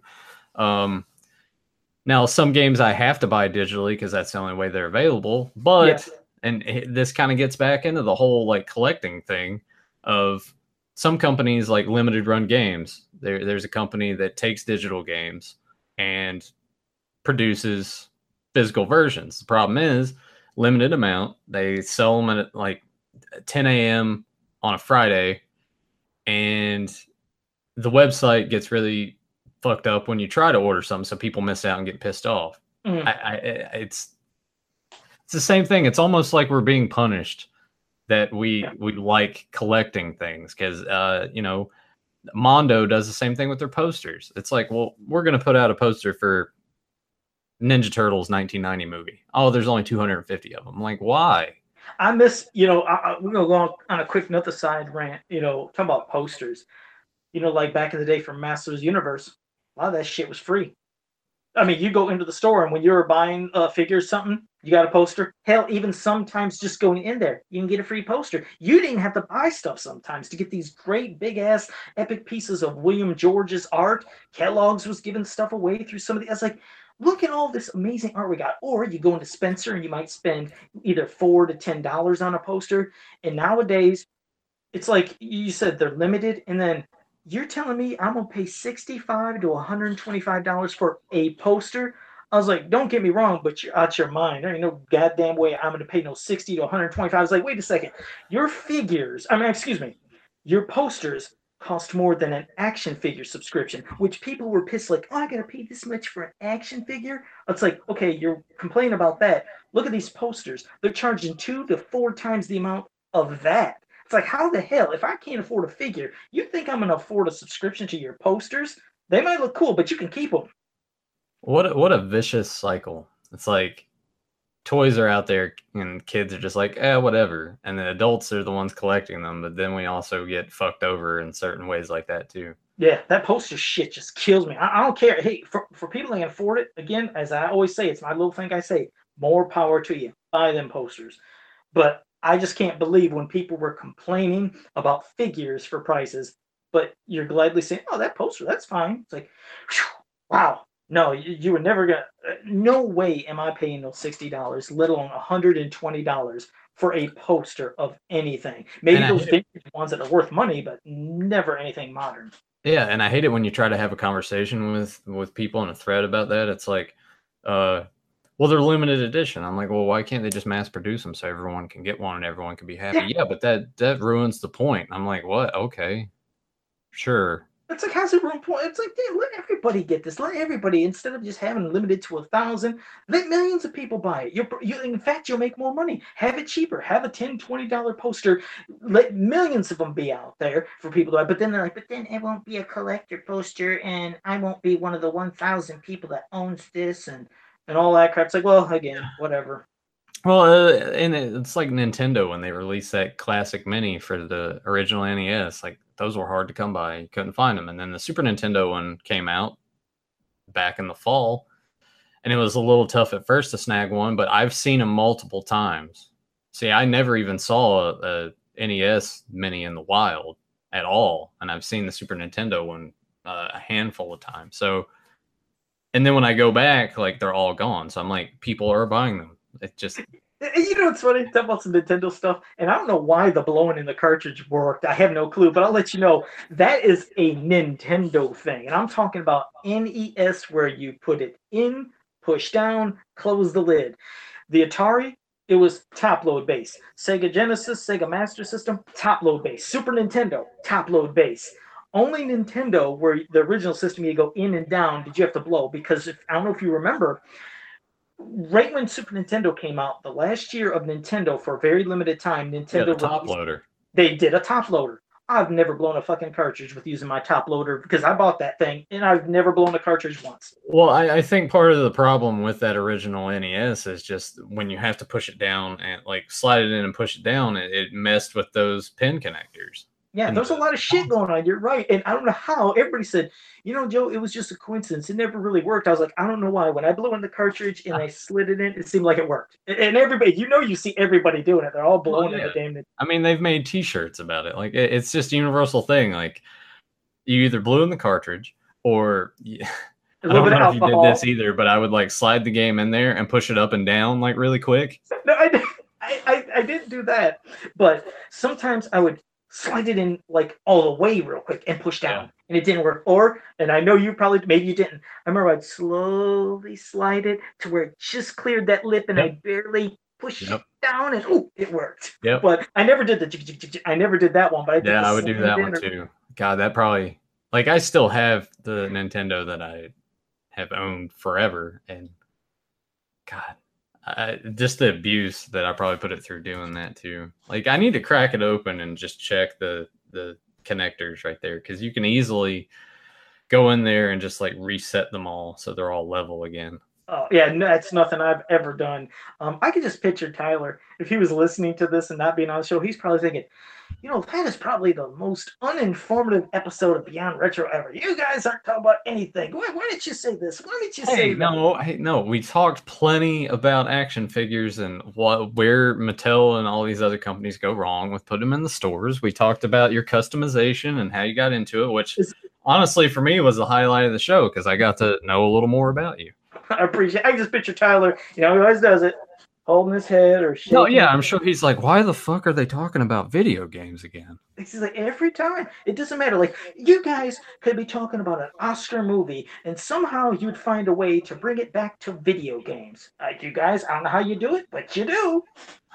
Now, some games I have to buy digitally because that's the only way they're available. But, and this kind of gets back into the whole like collecting thing of some companies like Limited Run Games. There's a company that takes digital games and produces physical versions. The problem is limited amount. They sell them at like 10 a.m. on a Friday, and the website gets really fucked up when you try to order something, so people miss out and get pissed off. It's the same thing. It's almost like we're being punished that we like collecting things because Mondo does the same thing with their posters. It's like, well, we're going to put out a poster for Ninja Turtles 1990 movie. Oh, there's only 250 of them. I'm like, why? I miss, we're going to go on a quick another side rant, talking about posters. Like back in the day from Masters Universe, a lot of that shit was free. I mean, you go into the store and when you were buying figures, something, you got a poster. Hell, even sometimes just going in there, you can get a free poster. You didn't have to buy stuff sometimes to get these great big ass epic pieces of William George's art. Kellogg's was giving stuff away through some of the. I was like, look at all this amazing art we got. Or you go into Spencer and you might spend either $4 to $10 on a poster. And nowadays, it's like you said, they're limited, and then you're telling me I'm going to pay $65 to $125 for a poster? I was like, don't get me wrong, but you're out your mind. There ain't no goddamn way I'm going to pay no $60 to $125. I was like, wait a second. Your posters cost more than an action figure subscription, which people were pissed like, oh, I got to pay this much for an action figure? It's like, okay, you're complaining about that. Look at these posters. They're charging 2 to 4 times the amount of that. It's like, how the hell, if I can't afford a figure, you think I'm going to afford a subscription to your posters? They might look cool, but you can keep them. What a vicious cycle. It's like toys are out there and kids are just like, whatever. And the adults are the ones collecting them. But then we also get fucked over in certain ways like that, too. Yeah, that poster shit just kills me. I don't care. Hey, for people that can afford it, again, as I always say, it's my little thing I say, more power to you. Buy them posters. But I just can't believe when people were complaining about figures for prices, but you're gladly saying, oh, that poster, that's fine. It's like, whew, wow. No, you were never going to, no way am I paying those $60, let alone $120 for a poster of anything. Maybe those vintage ones that are worth money, but never anything modern. Yeah, and I hate it when you try to have a conversation with people in a thread about that. It's like, well, they're limited edition. I'm like, well, why can't they just mass produce them so everyone can get one and everyone can be happy? Yeah, but that ruins the point. I'm like, what? Okay, sure. It's like, how's it ruin point? It's like, damn, let everybody get this. Let everybody, instead of just having limited to 1,000, let millions of people buy it. In fact, you'll make more money. Have it cheaper. Have a $10, $20 poster. Let millions of them be out there for people to buy. But then they're like, but then it won't be a collector poster, and I won't be one of the 1,000 people that owns this, and all that crap. It's like, well, again, whatever. Well, and it's like Nintendo when they released that classic mini for the original NES. Like, those were hard to come by. You couldn't find them. And then the Super Nintendo one came out back in the fall, and it was a little tough at first to snag one, but I've seen them multiple times. See, I never even saw a NES mini in the wild. at all, and I've seen the Super Nintendo one a handful of times. So, and then when I go back, like they're all gone. So I'm like, people are buying them. It just You know what's funny? Talk about some Nintendo stuff, and I don't know why the blowing in the cartridge worked. I have no clue, but I'll let you know that is a Nintendo thing, and I'm talking about NES, where you put it in, push down, close the lid. The Atari, it was top load base. Sega Genesis, Sega Master System, top load base. Super Nintendo, top load base. Only Nintendo, where the original system you go in and down, did you have to blow, because I don't know if you remember, right when Super Nintendo came out, the last year of Nintendo, for a very limited time, Nintendo the top loader. They did a top loader. I've never blown a fucking cartridge with using my top loader, because I bought that thing and I've never blown a cartridge once. Well, I think part of the problem with that original NES is just when you have to push it down and like slide it in and push it down, it messed with those pin connectors. Yeah, there's a lot of shit going on. You're right. And I don't know how. Everybody said, Joe, it was just a coincidence. It never really worked. I was like, I don't know why. When I blew in the cartridge and I slid it in, it seemed like it worked. And everybody, you see everybody doing it. They're all blowing in the damn. I mean, they've made T-shirts about it. Like, it's just a universal thing. Like, you either blew in the cartridge or... I don't know if you did this either, but I would like slide the game in there and push it up and down like really quick. No, I didn't do that. But sometimes I would slide it in like all the way real quick and push down, and it didn't work. And I know you probably, maybe you didn't. I remember I'd slowly slide it to where it just cleared that lip, and I barely pushed it down, and it worked. But I never did I never did that one. But I did I would do that one too. God, that probably, like, I still have the Nintendo that I have owned forever, and God, just the abuse that I probably put it through doing that too. Like, I need to crack it open and just check the connectors right there, because you can easily go in there and just like reset them all so they're all level again. Oh yeah, no, that's nothing I've ever done. I could just picture Tyler, if he was listening to this and not being on the show, he's probably thinking, that is probably the most uninformative episode of Beyond Retro ever. You guys aren't talking about anything. Why didn't you say this? Why didn't you say that? No. We talked plenty about action figures and where Mattel and all these other companies go wrong with putting them in the stores. We talked about your customization and how you got into it, which honestly for me was the highlight of the show, because I got to know a little more about you. I appreciate it. I just picture Tyler, he always does it, holding his head or shaking. No, yeah, I'm sure he's like, why the fuck are they talking about video games again? He's like, every time. It doesn't matter. Like, you guys could be talking about an Oscar movie, and somehow you'd find a way to bring it back to video games. Like, you guys, I don't know how you do it, but you do.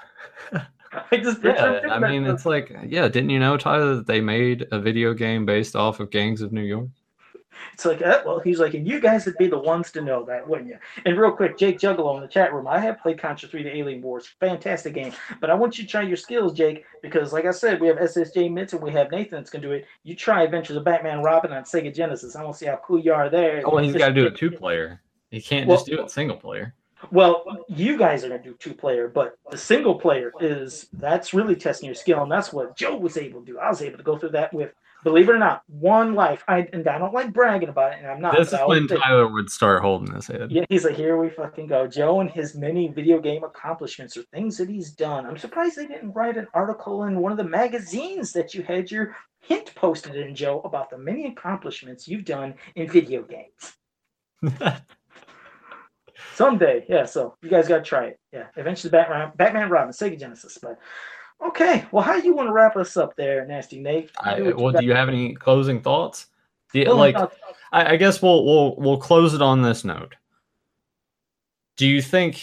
I mean, it's like, didn't you know, Tyler, that they made a video game based off of Gangs of New York? It's like, well, he's like, and you guys would be the ones to know that, wouldn't you? And real quick, Jake Juggalo in the chat room, I have played Contra 3 The Alien Wars. Fantastic game. But I want you to try your skills, Jake, because like I said, we have SSJ Mitz and we have Nathan that's going to do it. You try Adventures of Batman Robin on Sega Genesis. I want to see how cool you are there. Oh, he's got to do it two-player. He can't just do it single-player. Well, you guys are going to do two-player, but the single-player that's really testing your skill, and that's what Joe was able to do. I was able to go through that with, believe it or not, one life. And I don't like bragging about it, and I'm not. This is when Tyler would start holding his head. Yeah, he's like, here we fucking go. Joe and his many video game accomplishments or things that he's done. I'm surprised they didn't write an article in one of the magazines that you had your hint posted in, Joe, about the many accomplishments you've done in video games. Someday, yeah. So you guys got to try it. Yeah, eventually Batman Robin, Sega Genesis. But okay, well, how do you want to wrap us up there, Nasty Nate? Do you have any closing thoughts? I guess we'll close it on this note. Do you think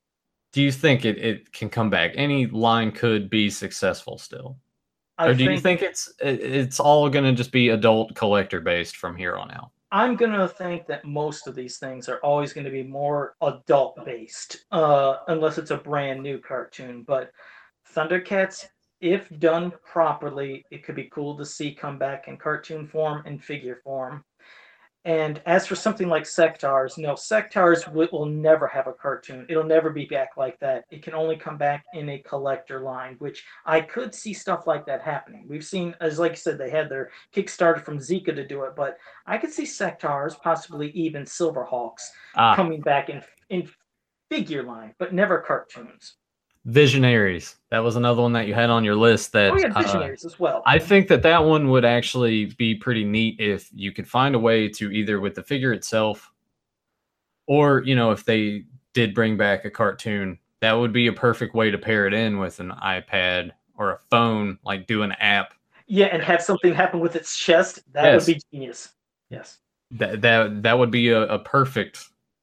it can come back? Any line could be successful still, or do you think it's all going to just be adult collector based from here on out? I'm going to think that most of these things are always going to be more adult-based, unless it's a brand new cartoon. But Thundercats, if done properly, it could be cool to see come back in cartoon form and figure form. And as for something like Sectaurs, no, Sectaurs will never have a cartoon. It'll never be back like that. It can only come back in a collector line, which I could see stuff like that happening. We've seen, as like you said, they had their Kickstarter from Zika to do it, but I could see Sectaurs, possibly even Silverhawks, coming back in figure line, but never cartoons. Visionaries. That was another one that you had on your list. That Visionaries as well. I think that one would actually be pretty neat if you could find a way to either with the figure itself, or if they did bring back a cartoon, that would be a perfect way to pair it in with an iPad or a phone, like do an app. Yeah, and have something happen with its chest. That would be genius. Yes. That would be a perfect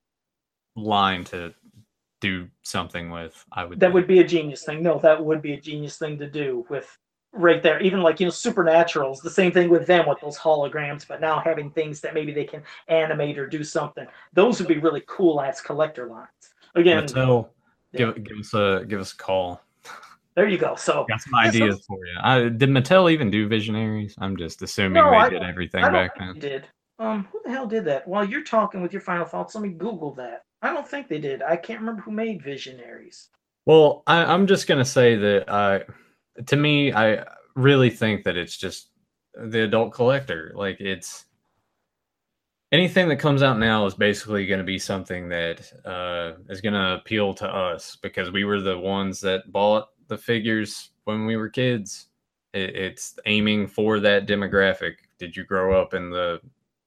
line to do something with. That would be a genius thing. No, that would be a genius thing to do with right there. Even like Supernaturals, the same thing with them with those holograms, but now having things that maybe they can animate or do something. Those would be really cool as collector lines. Again, Mattel, give us a call. There you go. So got some ideas for you. Did Mattel even do Visionaries? I'm just assuming they did everything back then. They did. Who the hell did that? While you're talking with your final thoughts, let me Google that. I don't think they did. I can't remember who made Visionaries. Well, I'm just gonna say that to me, I really think that it's just the adult collector. Like, it's anything that comes out now is basically going to be something that is going to appeal to us because we were the ones that bought the figures when we were kids. It's aiming for that demographic. Did you grow up in the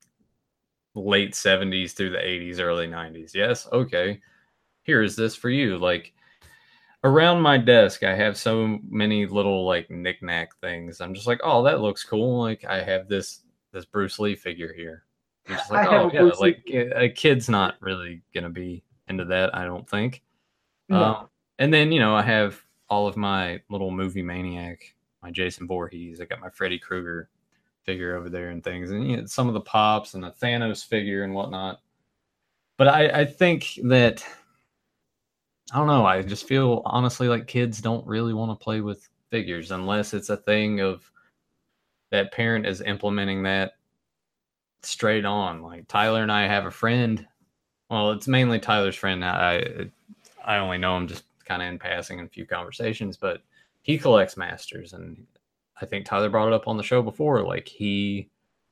late 70s through the 80s, early 90s? Yes. Okay. Here is this for you. Like, around my desk, I have so many little like knickknack things. I'm just like, oh, that looks cool. Like, I have this Bruce Lee figure here. I'm just like, oh yeah, like a kid's not really gonna be into that, I don't think. No. And then I have all of my little movie maniac, my Jason Voorhees. I got my Freddy Krueger figure over there and things, and some of the pops and the Thanos figure and whatnot. But I think that I don't know. I just feel honestly like kids don't really want to play with figures unless it's a thing of that parent is implementing that straight on. Like Tyler and I have a friend. Well, it's mainly Tyler's friend. I only know him just kind of in passing in a few conversations, but he collects Masters, and I think Tyler brought it up on the show before. Like, he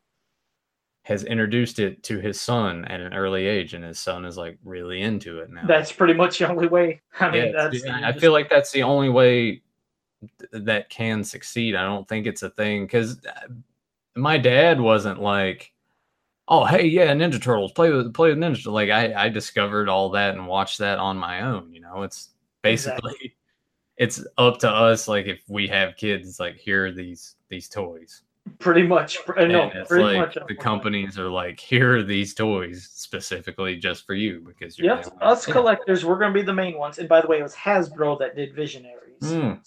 has introduced it to his son at an early age, and his son is like really into it now. That's pretty much the only way. I mean, I feel like that's the only way that can succeed. I don't think it's a thing because my dad wasn't like, oh, hey, yeah, Ninja Turtles, play with Ninja. Like, I discovered all that and watched that on my own. It's basically it's up to us. Like, if we have kids, it's like, here are these toys. Pretty much. No, pretty much. The companies are like, here are these toys specifically just for you because you're us collectors. We're going to be the main ones. And by the way, it was Hasbro that did Visionaries.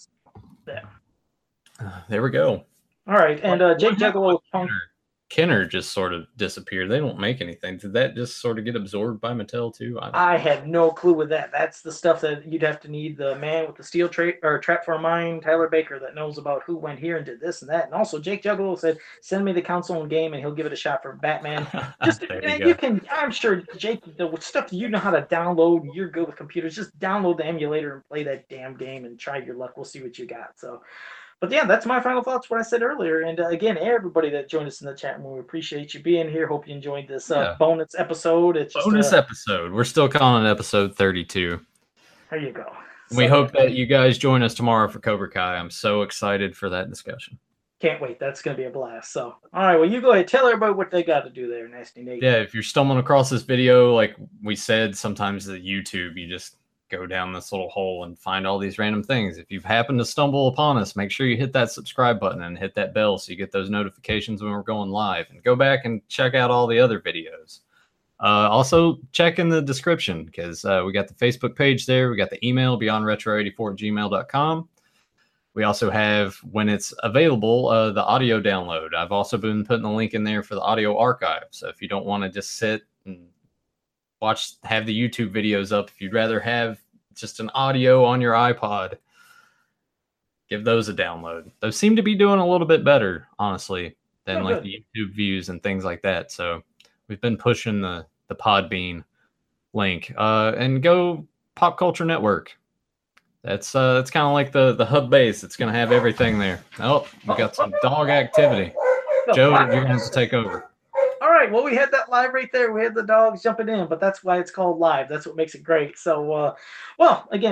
There we go. All right, and Jake Juggalo. Kenner just sort of disappeared. They don't make anything. Did that just sort of get absorbed by Mattel too? I have no clue with that. That's the stuff that you'd have to need the man with the steel trap for a mind, Tyler Baker, that knows about who went here and did this and that. And also, Jake Juggalo said, "Send me the console and game, and he'll give it a shot for Batman." Just you can. I'm sure, Jake, the stuff that you know how to download. You're good with computers. Just download the emulator and play that damn game and try your luck. We'll see what you got. So. But yeah, that's my final thoughts, what I said earlier. And again, everybody that joined us in the chat room, we appreciate you being here. Hope you enjoyed this bonus episode. It's just, bonus episode. We're still calling it episode 32. There you go. We hope that you guys join us tomorrow for Cobra Kai. I'm so excited for that discussion. Can't wait. That's going to be a blast. So, all right, well, you go ahead. Tell everybody what they got to do there, Nasty Nate. Yeah, if you're stumbling across this video, like we said, sometimes the YouTube, you just go down this little hole and find all these random things. If you've happened to stumble upon us, make sure you hit that subscribe button and hit that bell so you get those notifications when we're going live. And go back and check out all the other videos. Also, check in the description because we got the Facebook page there. We got the email, beyondretro84@gmail.com. We also have, when it's available, the audio download. I've also been putting the link in there for the audio archive. So if you don't want to just sit and have the YouTube videos up, if you'd rather have just an audio on your iPod, give those a download. Those seem to be doing a little bit better, honestly, than like the YouTube views and things like that. So we've been pushing the Podbean link. And go Pop Culture Network. That's kind of like the hub base. It's going to have everything there. Oh, we got some dog activity. Joe, you're going to have to take over. All right, well, we had that live right there. We had the dogs jumping in, but that's why it's called live. That's what makes it great. So, well, again,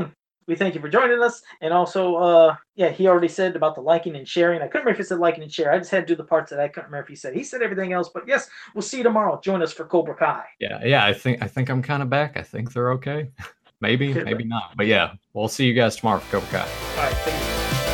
we thank you for joining us. And also, yeah, he already said about the liking and sharing. I couldn't remember if he said liking and share. I just had to do the parts that I couldn't remember if he said. He said everything else. But yes, we'll see you tomorrow. Join us for Cobra Kai. Yeah. I think I'm kind of back. I think they're okay. Maybe not. But yeah, we'll see you guys tomorrow for Cobra Kai. All right. Thank you.